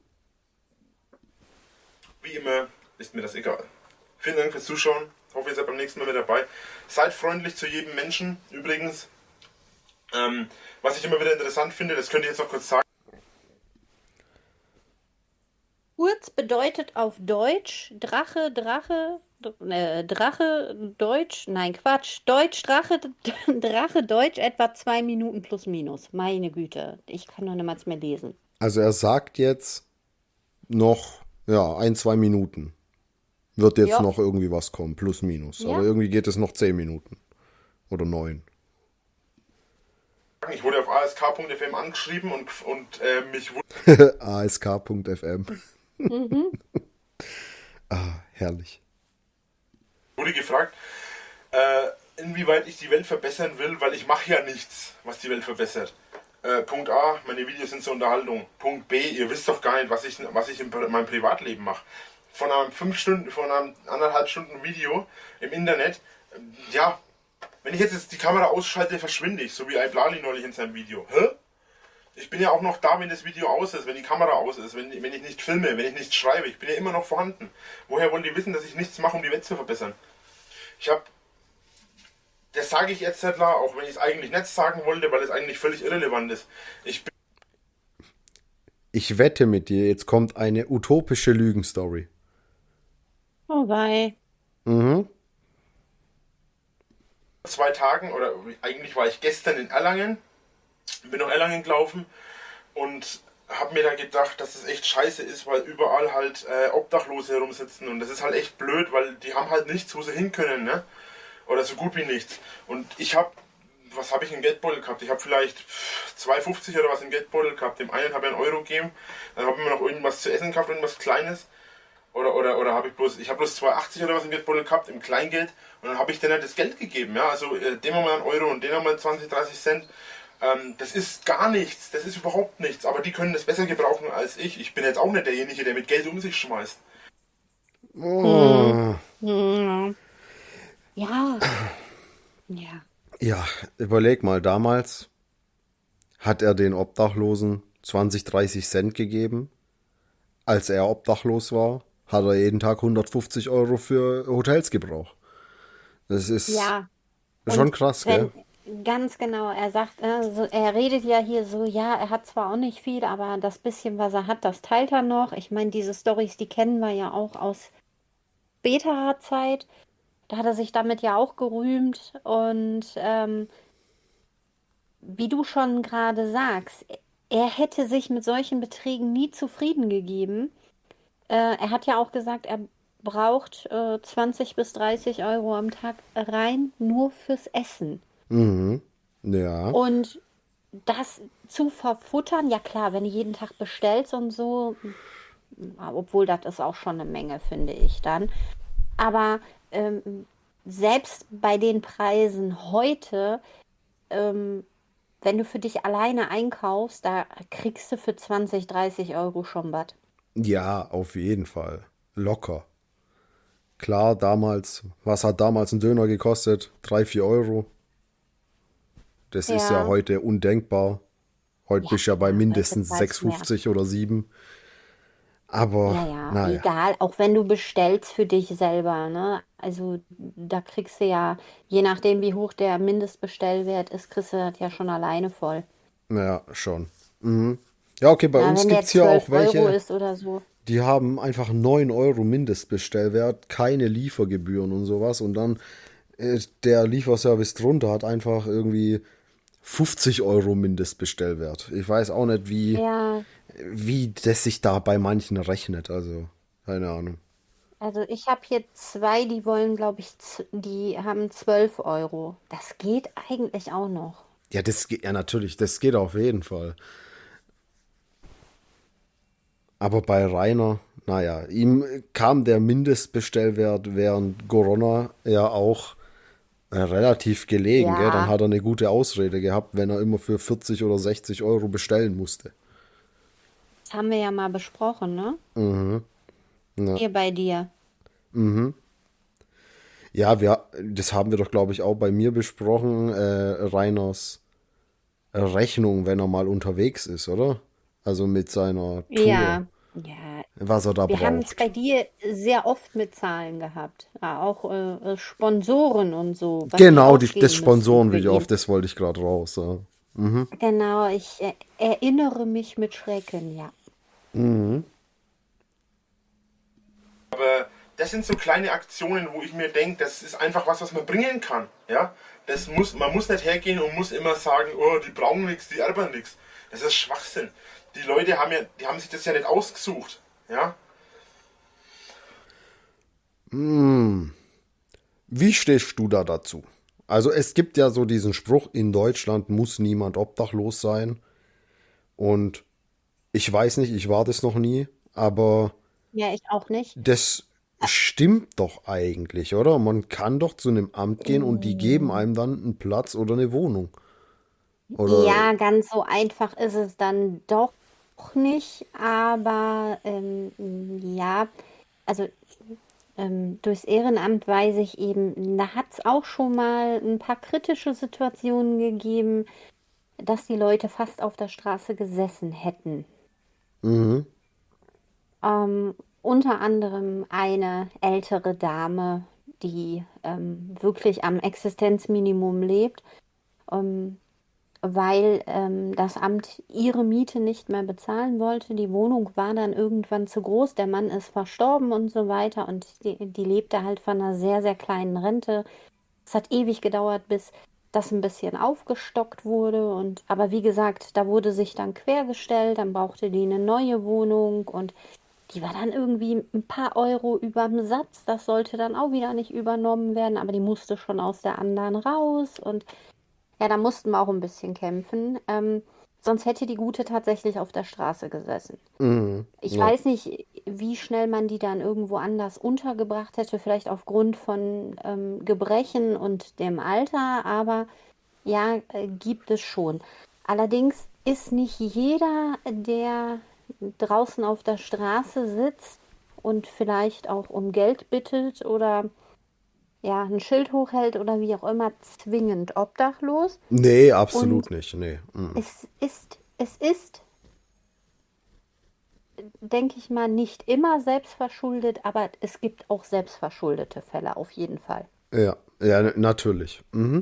[SPEAKER 3] Wie immer ist mir das egal. Vielen Dank fürs Zuschauen. Hoffe, ihr seid beim nächsten Mal mit dabei. Seid freundlich zu jedem Menschen. Übrigens, ähm, was ich immer wieder interessant finde, das könnt ihr jetzt noch kurz sagen.
[SPEAKER 2] Kurz bedeutet auf Deutsch Drache, Drache, äh, Drache, Deutsch, nein Quatsch, Deutsch, Drache, Drache, Deutsch, etwa zwei Minuten plus minus. Meine Güte, ich kann noch niemals mehr lesen.
[SPEAKER 1] Also er sagt jetzt noch, ja, ein, zwei Minuten. Wird jetzt
[SPEAKER 2] Ja.
[SPEAKER 1] noch irgendwie was kommen, plus minus.
[SPEAKER 2] Ja.
[SPEAKER 1] Aber irgendwie geht es noch zehn Minuten. Oder neun.
[SPEAKER 3] Ich wurde auf A S K Punkt F M angeschrieben und, und äh, mich
[SPEAKER 1] A S K Punkt F M. Ah, herrlich.
[SPEAKER 3] wurde gefragt, äh, inwieweit ich die Welt verbessern will, weil ich mache ja nichts, was die Welt verbessert. Äh, Punkt A, meine Videos sind zur Unterhaltung. Punkt B, ihr wisst doch gar nicht, was ich, was ich in meinem Privatleben mache. Von einem fünf Stunden, von einem anderthalb Stunden Video im Internet, äh, ja, wenn ich jetzt, jetzt die Kamera ausschalte, verschwinde ich, so wie Iblali neulich in seinem Video. Hä? Ich bin ja auch noch da, wenn das Video aus ist, wenn die Kamera aus ist, wenn, wenn ich nicht filme, wenn ich nicht schreibe. Ich bin ja immer noch vorhanden. Woher wollen die wissen, dass ich nichts mache, um die Welt zu verbessern? Ich habe, das sage ich jetzt halt, auch wenn ich es eigentlich nicht sagen wollte, weil es eigentlich völlig irrelevant ist. Ich bin
[SPEAKER 1] Ich wette mit dir, jetzt kommt eine utopische Lügenstory.
[SPEAKER 2] Oh wei.
[SPEAKER 1] Mhm.
[SPEAKER 3] vor zwei Tagen, oder eigentlich war ich gestern in Erlangen, bin nach Erlangen gelaufen und habe mir da gedacht, dass es echt scheiße ist, weil überall halt äh, Obdachlose herumsitzen und das ist halt echt blöd, weil die haben halt nichts, wo sie hin können, ne? Oder so gut wie nichts. Und ich habe, was habe ich im Geldbeutel gehabt? Ich habe vielleicht zwei fünfzig oder was im Geldbeutel gehabt. Dem einen habe ich einen Euro gegeben, dann habe ich mir noch irgendwas zu essen gekauft, irgendwas Kleines. Oder, oder, oder habe ich bloß, ich habe bloß zwei achtzig oder was im Geldbeutel gehabt, im Kleingeld. Und dann habe ich denen halt das Geld gegeben, ja. Also äh, dem haben wir einen Euro und den haben wir zwanzig, dreißig Cent. Ähm, das ist gar nichts, das ist überhaupt nichts. Aber die können das besser gebrauchen als ich. Ich bin jetzt auch nicht derjenige, der mit Geld um sich schmeißt.
[SPEAKER 1] Oh.
[SPEAKER 2] Hm. Ja. Ja.
[SPEAKER 1] Ja, überleg mal, damals hat er den Obdachlosen zwanzig, dreißig Cent gegeben. Als er obdachlos war, hat er jeden Tag hundertfünfzig Euro für Hotels gebraucht. Das ist
[SPEAKER 2] Ja.
[SPEAKER 1] schon
[SPEAKER 2] Und
[SPEAKER 1] krass,
[SPEAKER 2] wenn,
[SPEAKER 1] gell?
[SPEAKER 2] ganz genau, er sagt, äh, so, er redet ja hier so, ja, er hat zwar auch nicht viel, aber das bisschen, was er hat, das teilt er noch. Ich meine, diese Storys, die kennen wir ja auch aus späterer Zeit. Da hat er sich damit ja auch gerühmt. Und ähm, wie du schon gerade sagst, er hätte sich mit solchen Beträgen nie zufrieden gegeben. Äh, er hat ja auch gesagt, er braucht äh, zwanzig bis dreißig Euro am Tag rein nur fürs Essen.
[SPEAKER 1] Mhm. Ja.
[SPEAKER 2] Und das zu verfuttern, ja klar, wenn du jeden Tag bestellst und so, obwohl das ist auch schon eine Menge, finde ich dann. Aber ähm, selbst bei den Preisen heute, ähm, wenn du für dich alleine einkaufst, da kriegst du für zwanzig, dreißig Euro schon was.
[SPEAKER 1] Ja, auf jeden Fall. Locker. Klar, damals, was hat damals ein Döner gekostet? Drei, vier Euro. Das ist ja
[SPEAKER 2] Ja.
[SPEAKER 1] heute undenkbar. Heute
[SPEAKER 2] Ja,
[SPEAKER 1] bist du ja bei
[SPEAKER 2] klar, heute
[SPEAKER 1] mindestens
[SPEAKER 2] zahlst du
[SPEAKER 1] sechs
[SPEAKER 2] mehr.
[SPEAKER 1] fünfzig oder sieben. Aber,
[SPEAKER 2] Ja, ja,
[SPEAKER 1] naja.
[SPEAKER 2] egal, auch wenn du bestellst für dich selber, ne? Also da kriegst du ja, je nachdem wie hoch der Mindestbestellwert ist, kriegst du das ja schon alleine voll.
[SPEAKER 1] Ja, schon. Mhm. Ja, okay, bei
[SPEAKER 2] Ja,
[SPEAKER 1] uns
[SPEAKER 2] wenn der
[SPEAKER 1] gibt es hier auch
[SPEAKER 2] zwölf Euro
[SPEAKER 1] welche,
[SPEAKER 2] ist oder so.
[SPEAKER 1] die haben einfach neun Euro Mindestbestellwert, keine Liefergebühren und sowas. Und dann äh, der Lieferservice drunter hat einfach irgendwie fünfzig Euro Mindestbestellwert. Ich weiß auch nicht, wie,
[SPEAKER 2] Ja,
[SPEAKER 1] wie das sich da bei manchen rechnet. Also, keine Ahnung.
[SPEAKER 2] also ich habe hier zwei, die wollen, glaube ich, z- die haben zwölf Euro. Das geht eigentlich auch noch.
[SPEAKER 1] Ja, das geht, ja natürlich, das geht auf jeden Fall. Aber bei Rainer, naja, ihm kam der Mindestbestellwert während Corona ja auch äh, relativ gelegen, gell? Dann
[SPEAKER 2] Ja,
[SPEAKER 1] hat er eine gute Ausrede gehabt, wenn er immer für vierzig oder sechzig Euro bestellen musste.
[SPEAKER 2] das haben wir ja mal besprochen, ne?
[SPEAKER 1] Ja,
[SPEAKER 2] Hier bei dir.
[SPEAKER 1] ja wir, das haben wir doch, glaube ich, auch bei mir besprochen, äh, Rainers Rechnung, wenn er mal unterwegs ist, oder? Also mit seiner Tour,
[SPEAKER 2] Ja, ja.
[SPEAKER 1] was er da
[SPEAKER 2] Wir haben es
[SPEAKER 1] braucht.
[SPEAKER 2] bei dir sehr oft mit Zahlen gehabt. Ja, auch äh, äh, Sponsoren und so, was die
[SPEAKER 1] Genau, die, das
[SPEAKER 2] ausgeben müssen für
[SPEAKER 1] Sponsorenvideo, auf
[SPEAKER 2] ihn.
[SPEAKER 1] das wollte ich gerade raus. Ja.
[SPEAKER 2] Genau, ich äh, erinnere mich mit Schrecken, ja.
[SPEAKER 3] Aber das sind so kleine Aktionen, wo ich mir denke, das ist einfach was, was man bringen kann. Ja? Das muss, man muss nicht hergehen und muss immer sagen, oh, die brauchen nichts, die erben nichts. Das ist Schwachsinn. Die Leute haben ja, die haben sich das ja nicht ausgesucht. Ja?
[SPEAKER 1] Wie stehst du da dazu? Also es gibt ja so diesen Spruch, in Deutschland muss niemand obdachlos sein. Und ich weiß nicht, ich war das noch nie, aber
[SPEAKER 2] Ja, ich auch nicht.
[SPEAKER 1] das stimmt doch eigentlich, oder? Man kann doch zu einem Amt gehen und die geben
[SPEAKER 2] Mm,
[SPEAKER 1] einem dann einen Platz oder eine Wohnung. Oder,
[SPEAKER 2] Ja, ganz so einfach ist es dann doch nicht, aber ähm, ja, also ähm, durchs Ehrenamt weiß ich eben, da hat es auch schon mal ein paar kritische Situationen gegeben, dass die Leute fast auf der Straße gesessen hätten.
[SPEAKER 1] mhm,
[SPEAKER 2] Ähm, unter anderem eine ältere Dame, die ähm, wirklich am Existenzminimum lebt, ähm, weil ähm, das Amt ihre Miete nicht mehr bezahlen wollte. Die Wohnung war dann irgendwann zu groß, der Mann ist verstorben und so weiter und die, die lebte halt von einer sehr, sehr kleinen Rente. Es hat ewig gedauert, bis das ein bisschen aufgestockt wurde und aber wie gesagt, da wurde sich dann quergestellt, dann brauchte die eine neue Wohnung und die war dann irgendwie ein paar Euro überm Satz. Das sollte dann auch wieder nicht übernommen werden, aber die musste schon aus der anderen raus. Und ja, da mussten wir auch ein bisschen kämpfen. Ähm, sonst hätte die Gute tatsächlich auf der Straße gesessen.
[SPEAKER 1] mhm,
[SPEAKER 2] Ich
[SPEAKER 1] ja.
[SPEAKER 2] weiß nicht, wie schnell man die dann irgendwo anders untergebracht hätte, vielleicht aufgrund von ähm, Gebrechen und dem Alter, aber ja, äh, gibt es schon. Allerdings ist nicht jeder, der draußen auf der Straße sitzt und vielleicht auch um Geld bittet oder ja, ein Schild hochhält oder wie auch immer, zwingend obdachlos.
[SPEAKER 1] Nee,
[SPEAKER 2] Und
[SPEAKER 1] absolut nicht. Nee. Mhm.
[SPEAKER 2] es ist, es ist, denke ich mal, nicht immer selbstverschuldet, aber es gibt auch selbstverschuldete Fälle auf jeden Fall.
[SPEAKER 1] Ja, ja, n- natürlich. Mhm.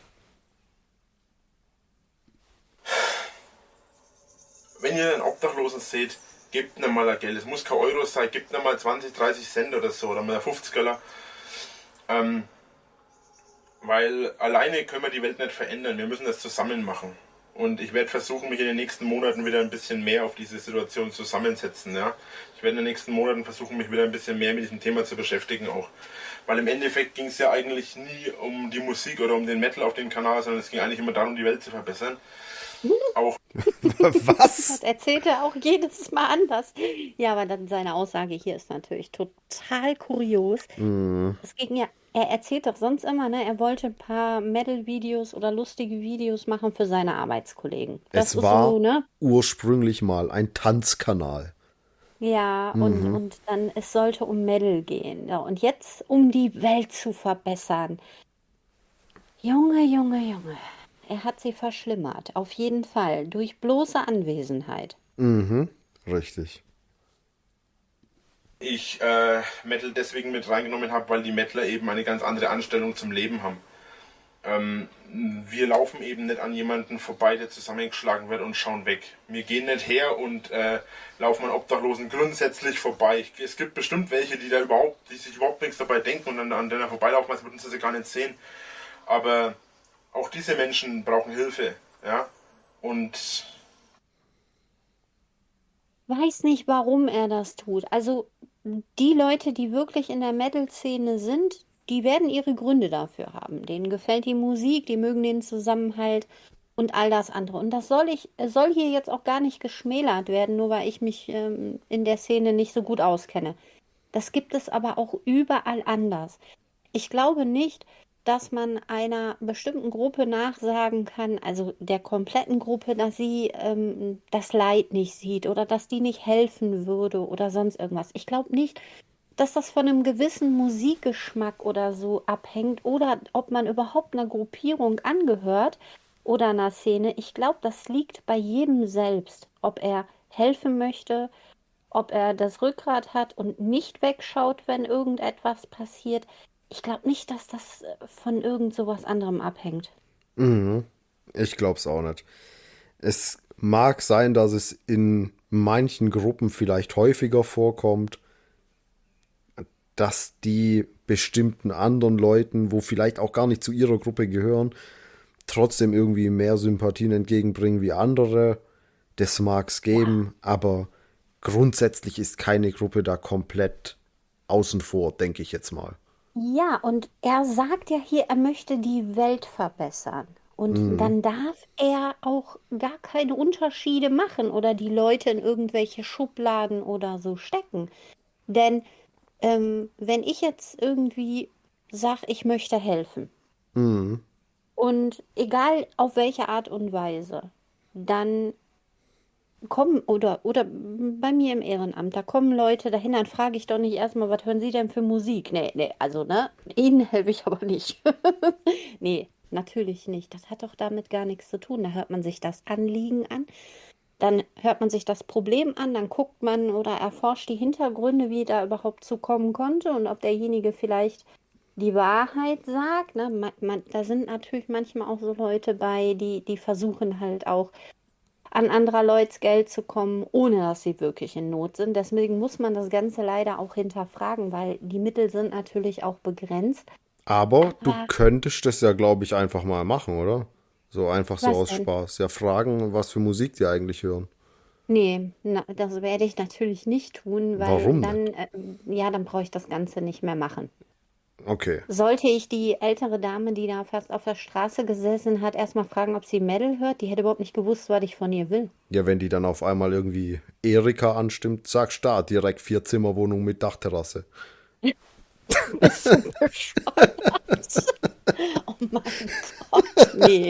[SPEAKER 3] Wenn ihr einen Obdachlosen seht, gebt ihm mal ein Geld. Es muss kein Euro sein, gebt ihm mal zwanzig, dreißig Cent oder so oder mal fünfziger. Ähm, weil alleine können wir die Welt nicht verändern. Wir müssen das zusammen machen. Und ich werde versuchen, mich in den nächsten Monaten wieder ein bisschen mehr auf diese Situation zusammensetzen. Ja? Ich werde in den nächsten Monaten versuchen, mich wieder ein bisschen mehr mit diesem Thema zu beschäftigen auch. Weil im Endeffekt ging es ja eigentlich nie um die Musik oder um den Metal auf dem Kanal, sondern es ging eigentlich immer darum, die Welt zu verbessern. Auch
[SPEAKER 2] Das
[SPEAKER 1] Was?
[SPEAKER 2] erzählt er auch jedes Mal anders. Ja, aber dann seine Aussage hier ist natürlich total kurios.
[SPEAKER 1] Mhm.
[SPEAKER 2] Es ging ja, er erzählt doch sonst immer, ne, er wollte ein paar Metal-Videos oder lustige Videos machen für seine Arbeitskollegen. Das
[SPEAKER 1] Es
[SPEAKER 2] ist so,
[SPEAKER 1] war
[SPEAKER 2] ne?
[SPEAKER 1] ursprünglich mal ein Tanzkanal.
[SPEAKER 2] Ja, und, und dann, es sollte um Metal gehen. Ja, und jetzt, um die Welt zu verbessern. Junge, Junge, Junge. Er hat sie verschlimmert. Auf jeden Fall. Durch bloße Anwesenheit.
[SPEAKER 1] Mhm. Richtig.
[SPEAKER 3] ich äh, Metal deswegen mit reingenommen habe, weil die Metaler eben eine ganz andere Anstellung zum Leben haben. Ähm, wir laufen eben nicht an jemanden vorbei, der zusammengeschlagen wird und schauen weg. Wir gehen nicht her und äh, laufen an Obdachlosen grundsätzlich vorbei. Es gibt bestimmt welche, die da überhaupt, die sich überhaupt nichts dabei denken und an, an denen vorbeilaufen, als würden sie sie gar nicht sehen. Aber auch diese Menschen brauchen Hilfe. Ja, und
[SPEAKER 2] Weiß nicht, warum er das tut. Also die Leute, die wirklich in der Metal-Szene sind, die werden ihre Gründe dafür haben. Denen gefällt die Musik, die mögen den Zusammenhalt und all das andere. Und das soll ich, soll hier jetzt auch gar nicht geschmälert werden, nur weil ich mich ähm, in der Szene nicht so gut auskenne. Das gibt es aber auch überall anders. Ich glaube nicht, dass man einer bestimmten Gruppe nachsagen kann, also der kompletten Gruppe, dass sie ähm, das Leid nicht sieht oder dass die nicht helfen würde oder sonst irgendwas. Ich glaube nicht, dass das von einem gewissen Musikgeschmack oder so abhängt oder ob man überhaupt einer Gruppierung angehört oder einer Szene. Ich glaube, das liegt bei jedem selbst, ob er helfen möchte, ob er das Rückgrat hat und nicht wegschaut, wenn irgendetwas passiert. Ich glaube nicht, dass das äh, von irgend sowas anderem abhängt.
[SPEAKER 1] Mhm. Ich glaube es auch nicht. Es mag sein, dass es in manchen Gruppen vielleicht häufiger vorkommt, dass die bestimmten anderen Leuten, wo vielleicht auch gar nicht zu ihrer Gruppe gehören, trotzdem irgendwie mehr Sympathien entgegenbringen wie andere. Das mag es geben, aber grundsätzlich ist keine Gruppe da komplett außen vor, denke ich jetzt mal.
[SPEAKER 2] Ja, und er sagt ja hier, er möchte die Welt verbessern. Und
[SPEAKER 1] Mhm.
[SPEAKER 2] dann darf er auch gar keine Unterschiede machen oder die Leute in irgendwelche Schubladen oder so stecken. Denn ähm, wenn ich jetzt irgendwie sage, ich möchte helfen,
[SPEAKER 1] Mhm.
[SPEAKER 2] und egal auf welche Art und Weise, dann kommen, oder, oder bei mir im Ehrenamt, da kommen Leute dahin, dann frage ich doch nicht erstmal, was hören Sie denn für Musik? Nee, nee, also, ne, Ihnen helfe ich aber nicht. Nee, natürlich nicht. Das hat doch damit gar nichts zu tun. Da hört man sich das Anliegen an, dann hört man sich das Problem an, dann guckt man oder erforscht die Hintergründe, wie da überhaupt zu kommen konnte und ob derjenige vielleicht die Wahrheit sagt. Ne? Man, man, da sind natürlich manchmal auch so Leute bei, die, die versuchen halt auch an anderer Leute's Geld zu kommen, ohne dass sie wirklich in Not sind. Deswegen muss man das Ganze leider auch hinterfragen, weil die Mittel sind natürlich auch begrenzt.
[SPEAKER 1] Aber du
[SPEAKER 2] Aber
[SPEAKER 1] könntest das ja, glaube ich, einfach mal machen, oder? So einfach so
[SPEAKER 2] was
[SPEAKER 1] aus
[SPEAKER 2] denn?
[SPEAKER 1] Spaß. Ja, fragen, was für Musik die eigentlich hören.
[SPEAKER 2] Nee, na, das werde ich natürlich nicht tun, weil
[SPEAKER 1] Warum
[SPEAKER 2] dann,
[SPEAKER 1] nicht?
[SPEAKER 2] äh, ja, dann brauche ich das Ganze nicht mehr machen.
[SPEAKER 1] Okay.
[SPEAKER 2] Sollte ich die ältere Dame, die da fast auf der Straße gesessen hat, erstmal fragen, ob sie Metal hört, die hätte überhaupt nicht gewusst, was ich von ihr will.
[SPEAKER 1] Ja, wenn die dann auf einmal irgendwie Erika anstimmt, sag Start, direkt Vier-Zimmer-Wohnung mit Dachterrasse.
[SPEAKER 2] Bist du bescheuert? Oh mein Gott, nee.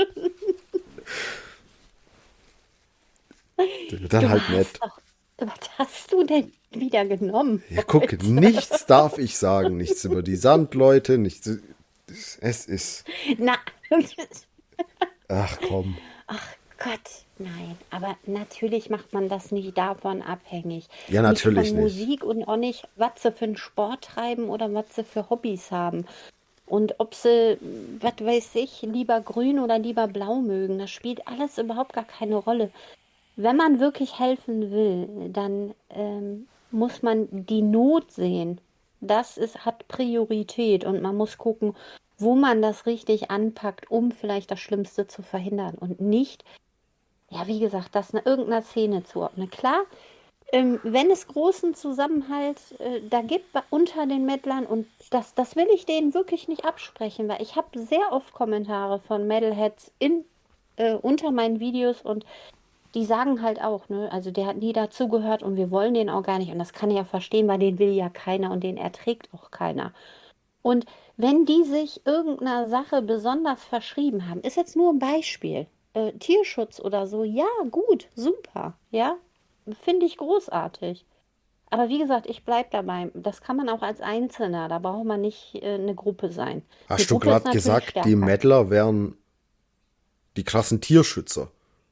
[SPEAKER 1] Dann
[SPEAKER 2] Du
[SPEAKER 1] halt
[SPEAKER 2] hast
[SPEAKER 1] nett.
[SPEAKER 2] doch. Was hast du denn wieder genommen
[SPEAKER 1] Ja, guck,
[SPEAKER 2] heute?
[SPEAKER 1] nichts darf ich sagen. Nichts über die Sandleute, nichts. Es ist.
[SPEAKER 2] Na,
[SPEAKER 1] Ach komm.
[SPEAKER 2] ach Gott, nein. Aber natürlich macht man das nicht davon abhängig.
[SPEAKER 1] Ja,
[SPEAKER 2] Nicht
[SPEAKER 1] natürlich
[SPEAKER 2] von
[SPEAKER 1] nicht.
[SPEAKER 2] Musik und auch nicht, was sie für einen Sport treiben oder was sie für Hobbys haben. Und ob sie, was weiß ich, lieber grün oder lieber blau mögen, das spielt alles überhaupt gar keine Rolle. Wenn man wirklich helfen will, dann ähm, muss man die Not sehen. Das ist, hat Priorität und man muss gucken, wo man das richtig anpackt, um vielleicht das Schlimmste zu verhindern und nicht, ja, wie gesagt, das in irgendeiner Szene zuordnen. Klar, ähm, wenn es großen Zusammenhalt äh, da gibt bei- unter den Mettlern und das, das will ich denen wirklich nicht absprechen, weil ich habe sehr oft Kommentare von Metalheads in, äh, unter meinen Videos und die sagen halt auch, ne, also der hat nie dazugehört und wir wollen den auch gar nicht. Und das kann ich ja verstehen, weil den will ja keiner und den erträgt auch keiner. Und wenn die sich irgendeiner Sache besonders verschrieben haben, ist jetzt nur ein Beispiel, äh, Tierschutz oder so, ja, gut, super, ja, finde ich großartig. Aber wie gesagt, ich bleibe dabei. Das kann man auch als Einzelner, da braucht man nicht äh, eine Gruppe sein. Eine
[SPEAKER 1] Hast du
[SPEAKER 2] Gruppe ist
[SPEAKER 1] gerade
[SPEAKER 2] natürlich
[SPEAKER 1] gesagt, die
[SPEAKER 2] stärker.
[SPEAKER 1] Mettler wären die krassen Tierschützer?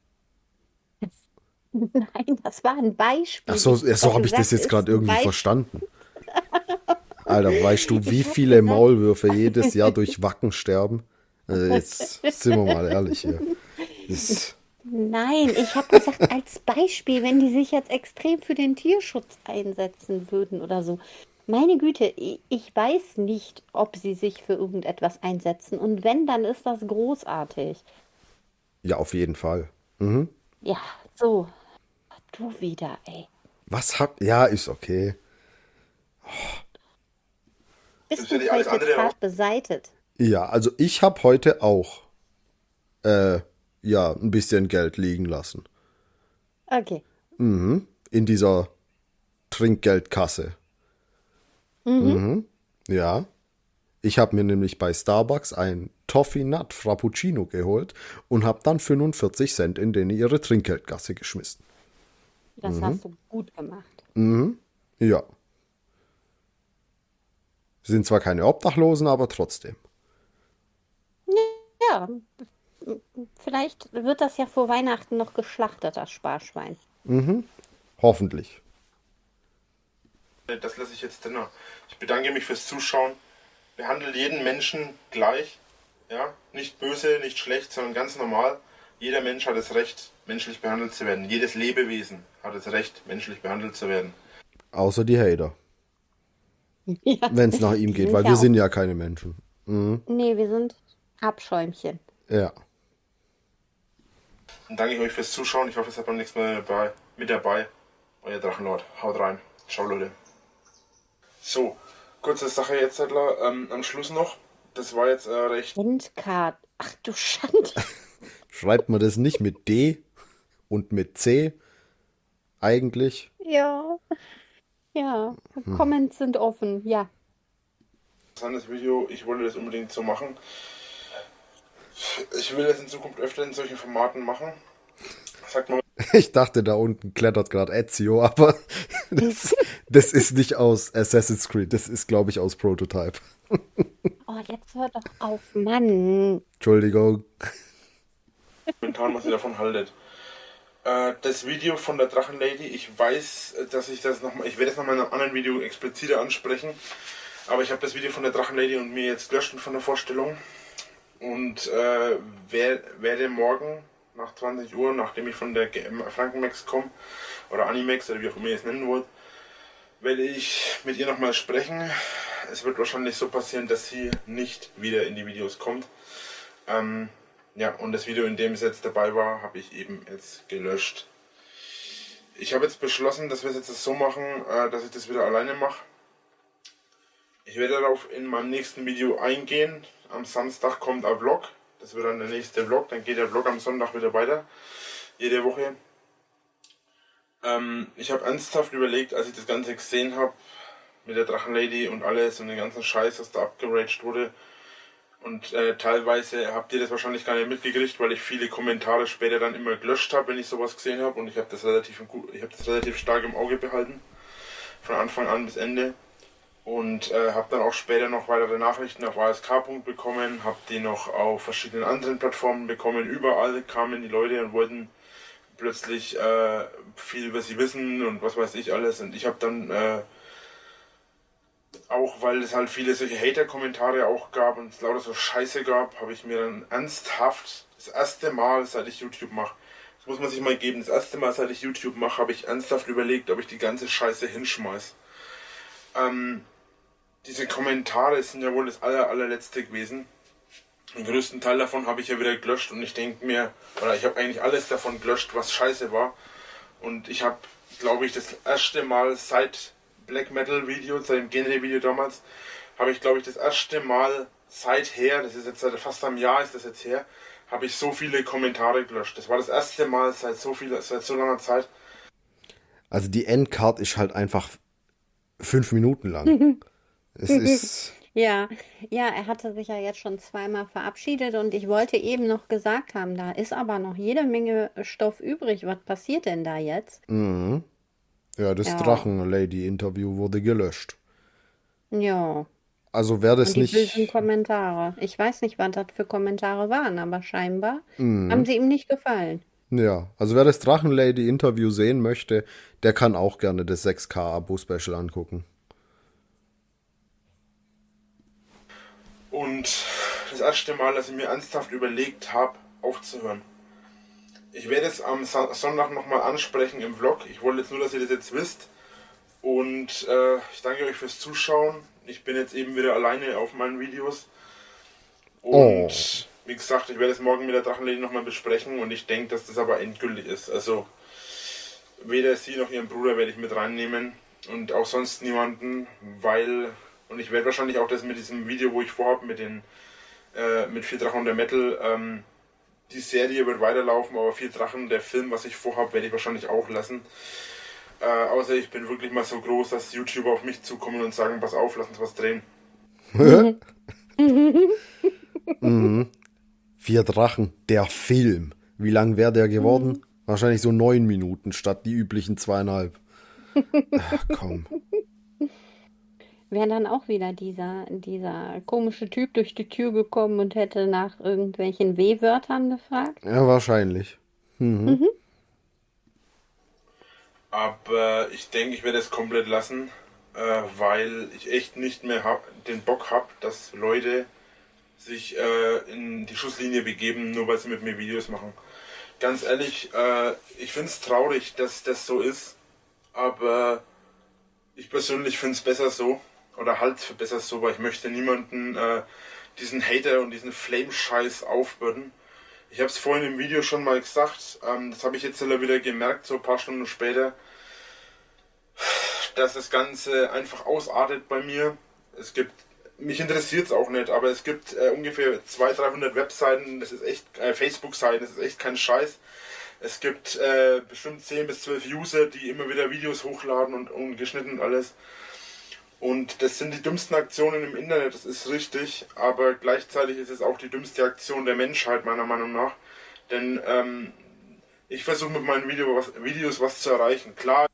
[SPEAKER 2] Nein, das war ein
[SPEAKER 1] Ach
[SPEAKER 2] Beispiel.
[SPEAKER 1] so,
[SPEAKER 2] Ich
[SPEAKER 1] ja,
[SPEAKER 2] habe
[SPEAKER 1] so
[SPEAKER 2] doch
[SPEAKER 1] habe ich das
[SPEAKER 2] gesagt,
[SPEAKER 1] jetzt
[SPEAKER 2] ist
[SPEAKER 1] gerade
[SPEAKER 2] ein
[SPEAKER 1] irgendwie
[SPEAKER 2] Beispiel.
[SPEAKER 1] verstanden. Alter, weißt du, wie
[SPEAKER 2] Ich habe
[SPEAKER 1] viele
[SPEAKER 2] gesagt,
[SPEAKER 1] Maulwürfe jedes Jahr durch Wacken sterben? Also jetzt sind wir mal ehrlich hier. Das,
[SPEAKER 2] nein, ich habe gesagt, als Beispiel, wenn die sich jetzt extrem für den Tierschutz einsetzen würden oder so. Meine Güte, ich, ich weiß nicht, ob sie sich für irgendetwas einsetzen. Und wenn, dann ist das großartig.
[SPEAKER 1] Ja, auf jeden Fall. Mhm.
[SPEAKER 2] Ja, so. Du wieder, ey.
[SPEAKER 1] Was habt... Ja, ist okay.
[SPEAKER 3] Das
[SPEAKER 2] Bist
[SPEAKER 3] ist ja
[SPEAKER 2] du
[SPEAKER 3] nicht alles
[SPEAKER 2] heute
[SPEAKER 3] andere auch.
[SPEAKER 2] zart beseitet?
[SPEAKER 1] Ja, also ich habe heute auch äh, ja, ein bisschen Geld liegen lassen.
[SPEAKER 2] Okay.
[SPEAKER 1] Mhm. In dieser Trinkgeldkasse. Mhm. Ja. Ich habe mir nämlich bei Starbucks ein Toffee Nut Frappuccino geholt und habe dann fünfundvierzig Cent in den ihre Trinkgeldkasse geschmissen.
[SPEAKER 2] Das hast du gut gemacht.
[SPEAKER 1] Ja. Sind zwar keine Obdachlosen, aber trotzdem.
[SPEAKER 2] Ja, vielleicht wird das ja vor Weihnachten noch geschlachtet, das Sparschwein.
[SPEAKER 1] Hoffentlich.
[SPEAKER 3] Das lasse ich jetzt drin. Ich bedanke mich fürs Zuschauen. Behandle jeden Menschen gleich. Ja? Nicht böse, nicht schlecht, sondern ganz normal. Jeder Mensch hat das Recht, menschlich behandelt zu werden. Jedes Lebewesen hat das Recht, menschlich behandelt zu werden.
[SPEAKER 1] Außer die Hater.
[SPEAKER 2] Ja,
[SPEAKER 1] Wenn es nach ihm
[SPEAKER 2] die
[SPEAKER 1] geht,
[SPEAKER 2] sind
[SPEAKER 1] weil
[SPEAKER 2] ja
[SPEAKER 1] wir
[SPEAKER 2] auch.
[SPEAKER 1] sind ja keine Menschen.
[SPEAKER 2] Nee, wir sind Abschäumchen.
[SPEAKER 1] Ja.
[SPEAKER 3] Dann danke ich euch fürs Zuschauen. Ich hoffe, ihr seid beim nächsten Mal dabei, mit dabei. Euer Drachenlord. Haut rein. Ciao, Leute. So, kurze Sache jetzt, Zettler. Ähm, am Schluss noch. Das war jetzt äh, recht.
[SPEAKER 2] Endcard. Ach du Schande.
[SPEAKER 1] Schreibt man das nicht mit D und mit C? Eigentlich?
[SPEAKER 2] Ja. Ja. Comments sind offen. Ja.
[SPEAKER 3] Interessantes Video. Ich wollte das unbedingt so machen. Ich will das in Zukunft öfter in solchen Formaten machen. Sagt mal,
[SPEAKER 1] Ich dachte, da unten klettert gerade Ezio, aber das, das ist nicht aus Assassin's Creed. Das ist, glaube ich, aus Prototype.
[SPEAKER 2] Oh, jetzt hör doch auf, Mann.
[SPEAKER 1] Entschuldigung.
[SPEAKER 3] Kommentaren, was ihr davon haltet. Äh, das Video von der Drachenlady, ich weiß, dass ich das nochmal, ich werde es nochmal in einem anderen Video expliziter ansprechen, aber ich habe das Video von der Drachenlady und mir jetzt gelöscht von der Vorstellung und äh, wer, werde morgen nach zwanzig Uhr, nachdem ich von der G M Frankenmax komme, oder Animax, oder wie auch immer ihr es nennen wollt, werde ich mit ihr nochmal sprechen. Es wird wahrscheinlich so passieren, dass sie nicht wieder in die Videos kommt. Ähm, ja, und das Video, in dem es jetzt dabei war, habe ich eben jetzt gelöscht. Ich habe jetzt beschlossen, dass wir es jetzt so machen, äh, dass ich das wieder alleine mache. Ich werde darauf in meinem nächsten Video eingehen. Am Samstag kommt ein Vlog. Das wird dann der nächste Vlog. Dann geht der Vlog am Sonntag wieder weiter. Jede Woche. Ähm, ich habe ernsthaft überlegt, als ich das Ganze gesehen habe, mit der Drachenlady und alles und den ganzen Scheiß, was da abgeraged wurde. Und äh, teilweise habt ihr das wahrscheinlich gar nicht mitgekriegt, weil ich viele Kommentare später dann immer gelöscht habe, wenn ich sowas gesehen habe. Und ich habe das relativ gut, ich habe das relativ stark im Auge behalten. Von Anfang an bis Ende. Und äh, habe dann auch später noch weitere Nachrichten auf A S K bekommen, habe die noch auf verschiedenen anderen Plattformen bekommen. Überall kamen die Leute und wollten plötzlich äh, viel über sie wissen und was weiß ich alles. Und ich habe dann äh, auch, weil es halt viele solche Hater-Kommentare auch gab und es lauter so Scheiße gab, habe ich mir dann ernsthaft das erste Mal, seit ich YouTube mache, das muss man sich mal geben, das erste Mal, seit ich YouTube mache, habe ich ernsthaft überlegt, ob ich die ganze Scheiße hinschmeiß. Ähm, diese Kommentare sind ja wohl das aller, allerletzte gewesen. Den größten Teil davon habe ich ja wieder gelöscht und ich denke mir, oder ich habe eigentlich alles davon gelöscht, was scheiße war. Und ich habe, glaube ich, das erste Mal seit Black Metal Video, seit dem Genre Video damals, habe ich, glaube ich, das erste Mal seither, das ist jetzt seit fast einem Jahr ist das jetzt her, habe ich so viele Kommentare gelöscht. Das war das erste Mal seit so viel, seit so langer Zeit.
[SPEAKER 1] Also die Endcard ist halt einfach fünf Minuten lang. Es ist...
[SPEAKER 2] Ja, ja, er hatte sich ja jetzt schon zweimal verabschiedet und ich wollte eben noch gesagt haben, da ist aber noch jede Menge Stoff übrig. Was passiert denn da jetzt?
[SPEAKER 1] Mhm. Ja, das
[SPEAKER 2] Ja.
[SPEAKER 1] Drachenlady-Interview wurde gelöscht.
[SPEAKER 2] Ja,
[SPEAKER 1] Also wer das
[SPEAKER 2] und die bösen
[SPEAKER 1] nicht...
[SPEAKER 2] Kommentare. Ich weiß nicht, was das für Kommentare waren, aber scheinbar haben sie ihm nicht gefallen.
[SPEAKER 1] Ja, also wer das Drachenlady-Interview sehen möchte, der kann auch gerne das sechs K-Abo-Special angucken.
[SPEAKER 3] Und das erste Mal, dass ich mir ernsthaft überlegt habe, aufzuhören. Ich werde es am Sa- Sonntag nochmal ansprechen im Vlog. Ich wollte jetzt nur, dass ihr das jetzt wisst. Und äh, ich danke euch fürs Zuschauen. Ich bin jetzt eben wieder alleine auf meinen Videos. Und wie gesagt, ich werde es morgen mit der Drachenlady nochmal besprechen und ich denke, dass das aber endgültig ist. Also weder sie noch ihren Bruder werde ich mit reinnehmen und auch sonst niemanden, weil, und ich werde wahrscheinlich auch das mit diesem Video, wo ich vorhabe, mit den äh, mit Vier Drachen und der Metal, ähm, die Serie wird weiterlaufen, aber Vier Drachen, der Film, was ich vorhabe, werde ich wahrscheinlich auch lassen. Äh, außer ich bin wirklich mal so groß, dass YouTuber auf mich zukommen und sagen, pass auf, lass uns was drehen.
[SPEAKER 1] mhm. Vier Drachen, der Film. Wie lang wäre der geworden? Mhm. Wahrscheinlich so neun Minuten statt die üblichen zweieinhalb. Ach komm.
[SPEAKER 2] Wäre dann auch wieder dieser, dieser komische Typ durch die Tür gekommen und hätte nach irgendwelchen W-Wörtern gefragt?
[SPEAKER 1] Ja, wahrscheinlich. Mhm. Mhm.
[SPEAKER 3] Aber ich denke, ich werde es komplett lassen, äh, weil ich echt nicht mehr hab, den Bock habe, dass Leute sich äh, in die Schusslinie begeben, nur weil sie mit mir Videos machen. Ganz ehrlich, äh, ich finde es traurig, dass das so ist, aber ich persönlich finde es besser so, oder halt für besser so, weil ich möchte niemanden äh, diesen Hater und diesen Flame-Scheiß aufbürden. Ich habe es vorhin im Video schon mal gesagt, ähm, das habe ich jetzt wieder gemerkt, so ein paar Stunden später, dass das Ganze einfach ausartet bei mir. Es gibt, mich interessiert es auch nicht, aber es gibt äh, ungefähr zweihundert, dreihundert Webseiten, das ist echt, äh, Facebook-Seiten, das ist echt kein Scheiß. Es gibt äh, bestimmt zehn bis zwölf User, die immer wieder Videos hochladen und, und geschnitten und alles. Und das sind die dümmsten Aktionen im Internet, das ist richtig, aber gleichzeitig ist es auch die dümmste Aktion der Menschheit, meiner Meinung nach. Denn ähm, ich versuche mit meinen Video was, Videos was zu erreichen. Klar.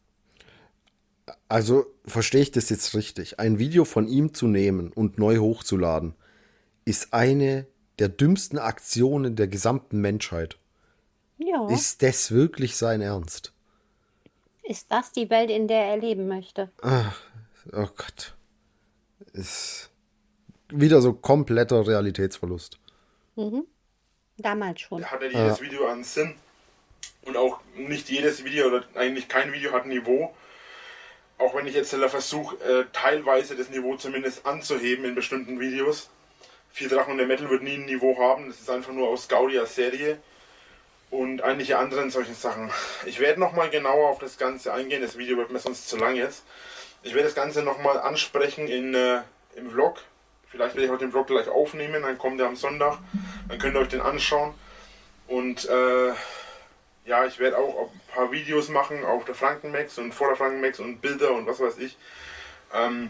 [SPEAKER 1] Also verstehe ich das jetzt richtig? Ein Video von ihm zu nehmen und neu hochzuladen, ist eine der dümmsten Aktionen der gesamten Menschheit.
[SPEAKER 2] Ja.
[SPEAKER 1] Ist das wirklich sein Ernst?
[SPEAKER 2] Ist das die Welt, in der er leben möchte?
[SPEAKER 1] Ach, oh Gott. Ist wieder so kompletter Realitätsverlust.
[SPEAKER 2] Mhm. Damals schon.
[SPEAKER 3] Hat er jedes ja. Video einen Sinn? Und auch nicht jedes Video oder eigentlich kein Video hat ein Niveau. Auch wenn ich jetzt versuche, äh, teilweise das Niveau zumindest anzuheben in bestimmten Videos. Vier Drachen und der Metal wird nie ein Niveau haben. Das ist einfach nur aus Gaudias Serie. Und einige anderen solchen Sachen. Ich werde nochmal genauer auf das Ganze eingehen. Das Video wird mir sonst zu lang jetzt. Ich werde das Ganze nochmal ansprechen in, äh, im Vlog. Vielleicht werde ich heute den Vlog gleich aufnehmen. Dann kommt er am Sonntag. Dann könnt ihr euch den anschauen. Und äh, ja, ich werde auch ein paar Videos machen auf der Frankenmax und vor der Frankenmax und Bilder und was weiß ich. Ähm,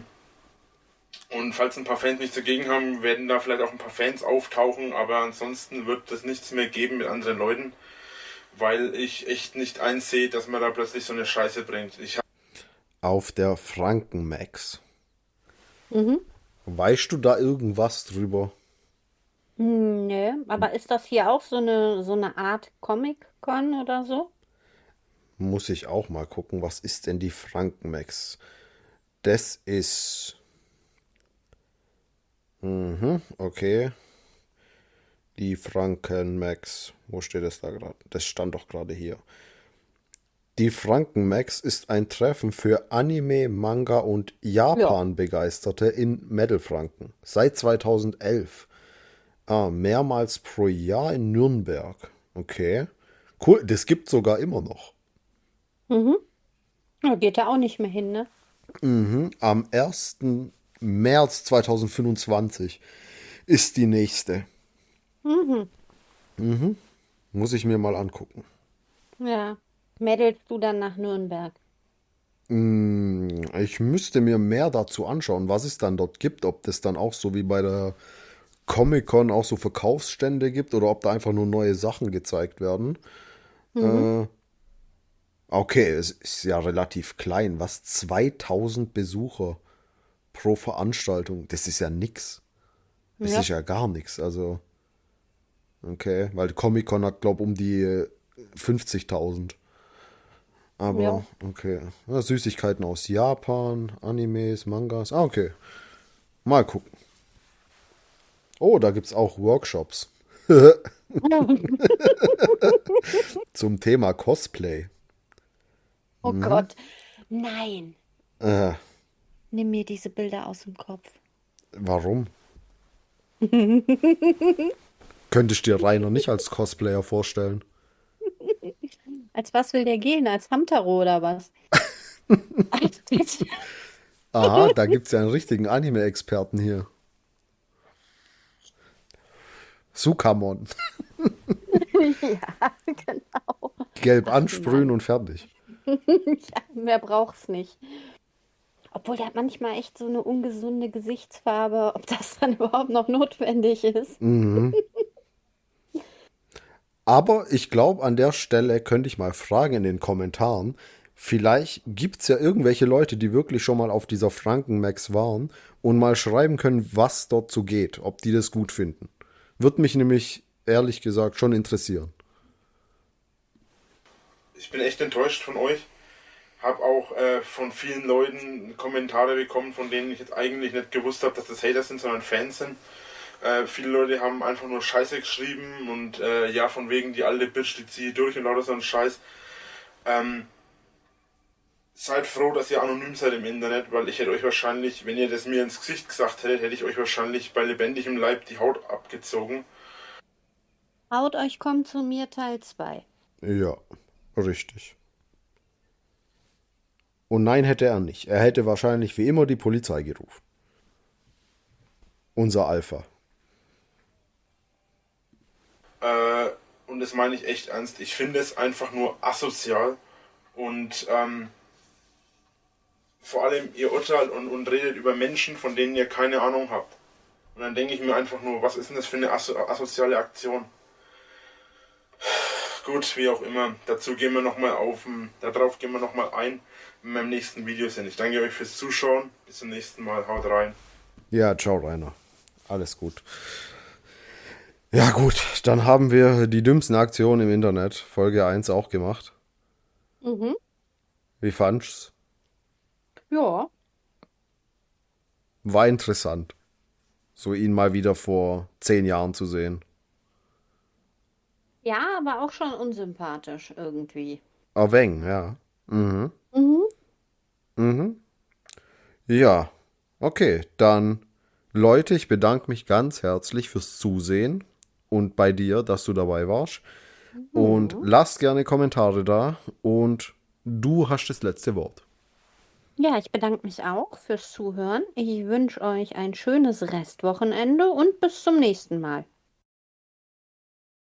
[SPEAKER 3] und falls ein paar Fans nichts dagegen haben, werden da vielleicht auch ein paar Fans auftauchen. Aber ansonsten wird es nichts mehr geben mit anderen Leuten. Weil ich echt nicht einsehe, dass man da plötzlich so eine Scheiße bringt. Ich
[SPEAKER 1] auf der Frankenmax.
[SPEAKER 2] Mhm.
[SPEAKER 1] Weißt du da irgendwas drüber?
[SPEAKER 2] Hm, nee, aber ist das hier auch so eine, so eine Art Comic-Con oder so?
[SPEAKER 1] Muss ich auch mal gucken, was ist denn die Frankenmax? Das ist... Mhm, okay. Die Frankenmax. Wo steht das da gerade? Das stand doch gerade hier. Die Frankenmax ist ein Treffen für Anime, Manga und Japan-Begeisterte in Mittelfranken. Seit zweitausendelf. Ah, mehrmals pro Jahr in Nürnberg. Okay. Cool, das gibt sogar immer noch.
[SPEAKER 2] Mhm. Da geht er auch nicht mehr hin, ne?
[SPEAKER 1] Mhm. Am ersten März zweitausendfünfundzwanzig ist die nächste.
[SPEAKER 2] Mhm.
[SPEAKER 1] Mhm. Muss ich mir mal angucken.
[SPEAKER 2] Ja. Mädelst du dann nach Nürnberg?
[SPEAKER 1] Ich müsste mir mehr dazu anschauen, was es dann dort gibt. Ob das dann auch so wie bei der Comic-Con auch so Verkaufsstände gibt oder ob da einfach nur neue Sachen gezeigt werden. Mhm. Äh, okay, es ist ja relativ klein. Was? zweitausend Besucher pro Veranstaltung? Das ist ja nix. Das
[SPEAKER 2] Ja.
[SPEAKER 1] ist ja gar nichts. Also, okay, weil die Comic-Con hat, glaube ich, um die fünfzigtausend. Aber,
[SPEAKER 2] Ja.
[SPEAKER 1] okay. Ja, Süßigkeiten aus Japan, Animes, Mangas. Ah, okay. Mal gucken. Oh, da gibt es auch Workshops. Zum Thema Cosplay.
[SPEAKER 2] Oh Gott. Nein.
[SPEAKER 1] Äh,
[SPEAKER 2] Nimm mir diese Bilder aus dem Kopf.
[SPEAKER 1] warum? Könntest dir Rainer nicht als Cosplayer vorstellen?
[SPEAKER 2] Als was will der gehen? Als Hamtaro oder was? Als-
[SPEAKER 1] Aha, da gibt es ja einen richtigen Anime-Experten hier. Sukamon.
[SPEAKER 2] Ja, genau.
[SPEAKER 1] Gelb
[SPEAKER 2] Ach
[SPEAKER 1] ansprühen
[SPEAKER 2] Mann.
[SPEAKER 1] und fertig.
[SPEAKER 2] Ja, mehr braucht's nicht. Obwohl der hat manchmal echt so eine ungesunde Gesichtsfarbe, ob das dann überhaupt noch notwendig ist.
[SPEAKER 1] Mhm. Aber ich glaube, an der Stelle könnte ich mal fragen in den Kommentaren. Vielleicht gibt es ja irgendwelche Leute, die wirklich schon mal auf dieser Frankenmax waren und mal schreiben können, was dort so geht, ob die das gut finden. Würde mich nämlich ehrlich gesagt schon interessieren.
[SPEAKER 3] Ich bin echt enttäuscht von euch. Hab auch äh, von vielen Leuten Kommentare bekommen, von denen ich jetzt eigentlich nicht gewusst habe, dass das Hater sind, sondern Fans sind. Äh, viele Leute haben einfach nur Scheiße geschrieben und äh, ja, von wegen die alte Bitch, die ziehe ich durch und lauter so ein Scheiß. Ähm, seid froh, dass ihr anonym seid im Internet, weil ich hätte euch wahrscheinlich, wenn ihr das mir ins Gesicht gesagt hättet, hätte ich euch wahrscheinlich bei lebendigem Leib die Haut abgezogen.
[SPEAKER 2] Haut euch kommt zu mir Teil zwei.
[SPEAKER 1] Ja, richtig. Und nein, hätte er nicht. Er hätte wahrscheinlich wie immer die Polizei gerufen. Unser Alpha.
[SPEAKER 3] Äh, und das meine ich echt ernst. Ich finde es einfach nur asozial und ähm, vor allem ihr urteilt und, und redet über Menschen, von denen ihr keine Ahnung habt. Und dann denke ich mir einfach nur, was ist denn das für eine aso asoziale Aktion? Gut, wie auch immer. Dazu gehen wir nochmal auf, darauf gehen wir nochmal ein, wenn wir im nächsten Video sind. Ich danke euch fürs Zuschauen. Bis zum nächsten Mal. Haut rein.
[SPEAKER 1] Ja, ciao, Rainer. Alles gut. Ja, gut, dann haben wir die dümmsten Aktionen im Internet, Folge eins auch gemacht.
[SPEAKER 2] Mhm.
[SPEAKER 1] Wie fand's?
[SPEAKER 2] Ja,
[SPEAKER 1] War interessant, so ihn mal wieder vor zehn Jahren zu sehen.
[SPEAKER 2] ja, aber auch schon unsympathisch irgendwie.
[SPEAKER 1] Ein wenig, ja. Mhm.
[SPEAKER 2] Mhm.
[SPEAKER 1] Mhm. Ja, okay, dann Leute, ich bedanke mich ganz herzlich fürs Zusehen und bei dir, dass du dabei warst. Und
[SPEAKER 2] Mhm.
[SPEAKER 1] lasst gerne Kommentare da und du hast das letzte Wort.
[SPEAKER 2] Ja, ich bedanke mich auch fürs Zuhören. Ich wünsche euch ein schönes Restwochenende und bis zum nächsten Mal.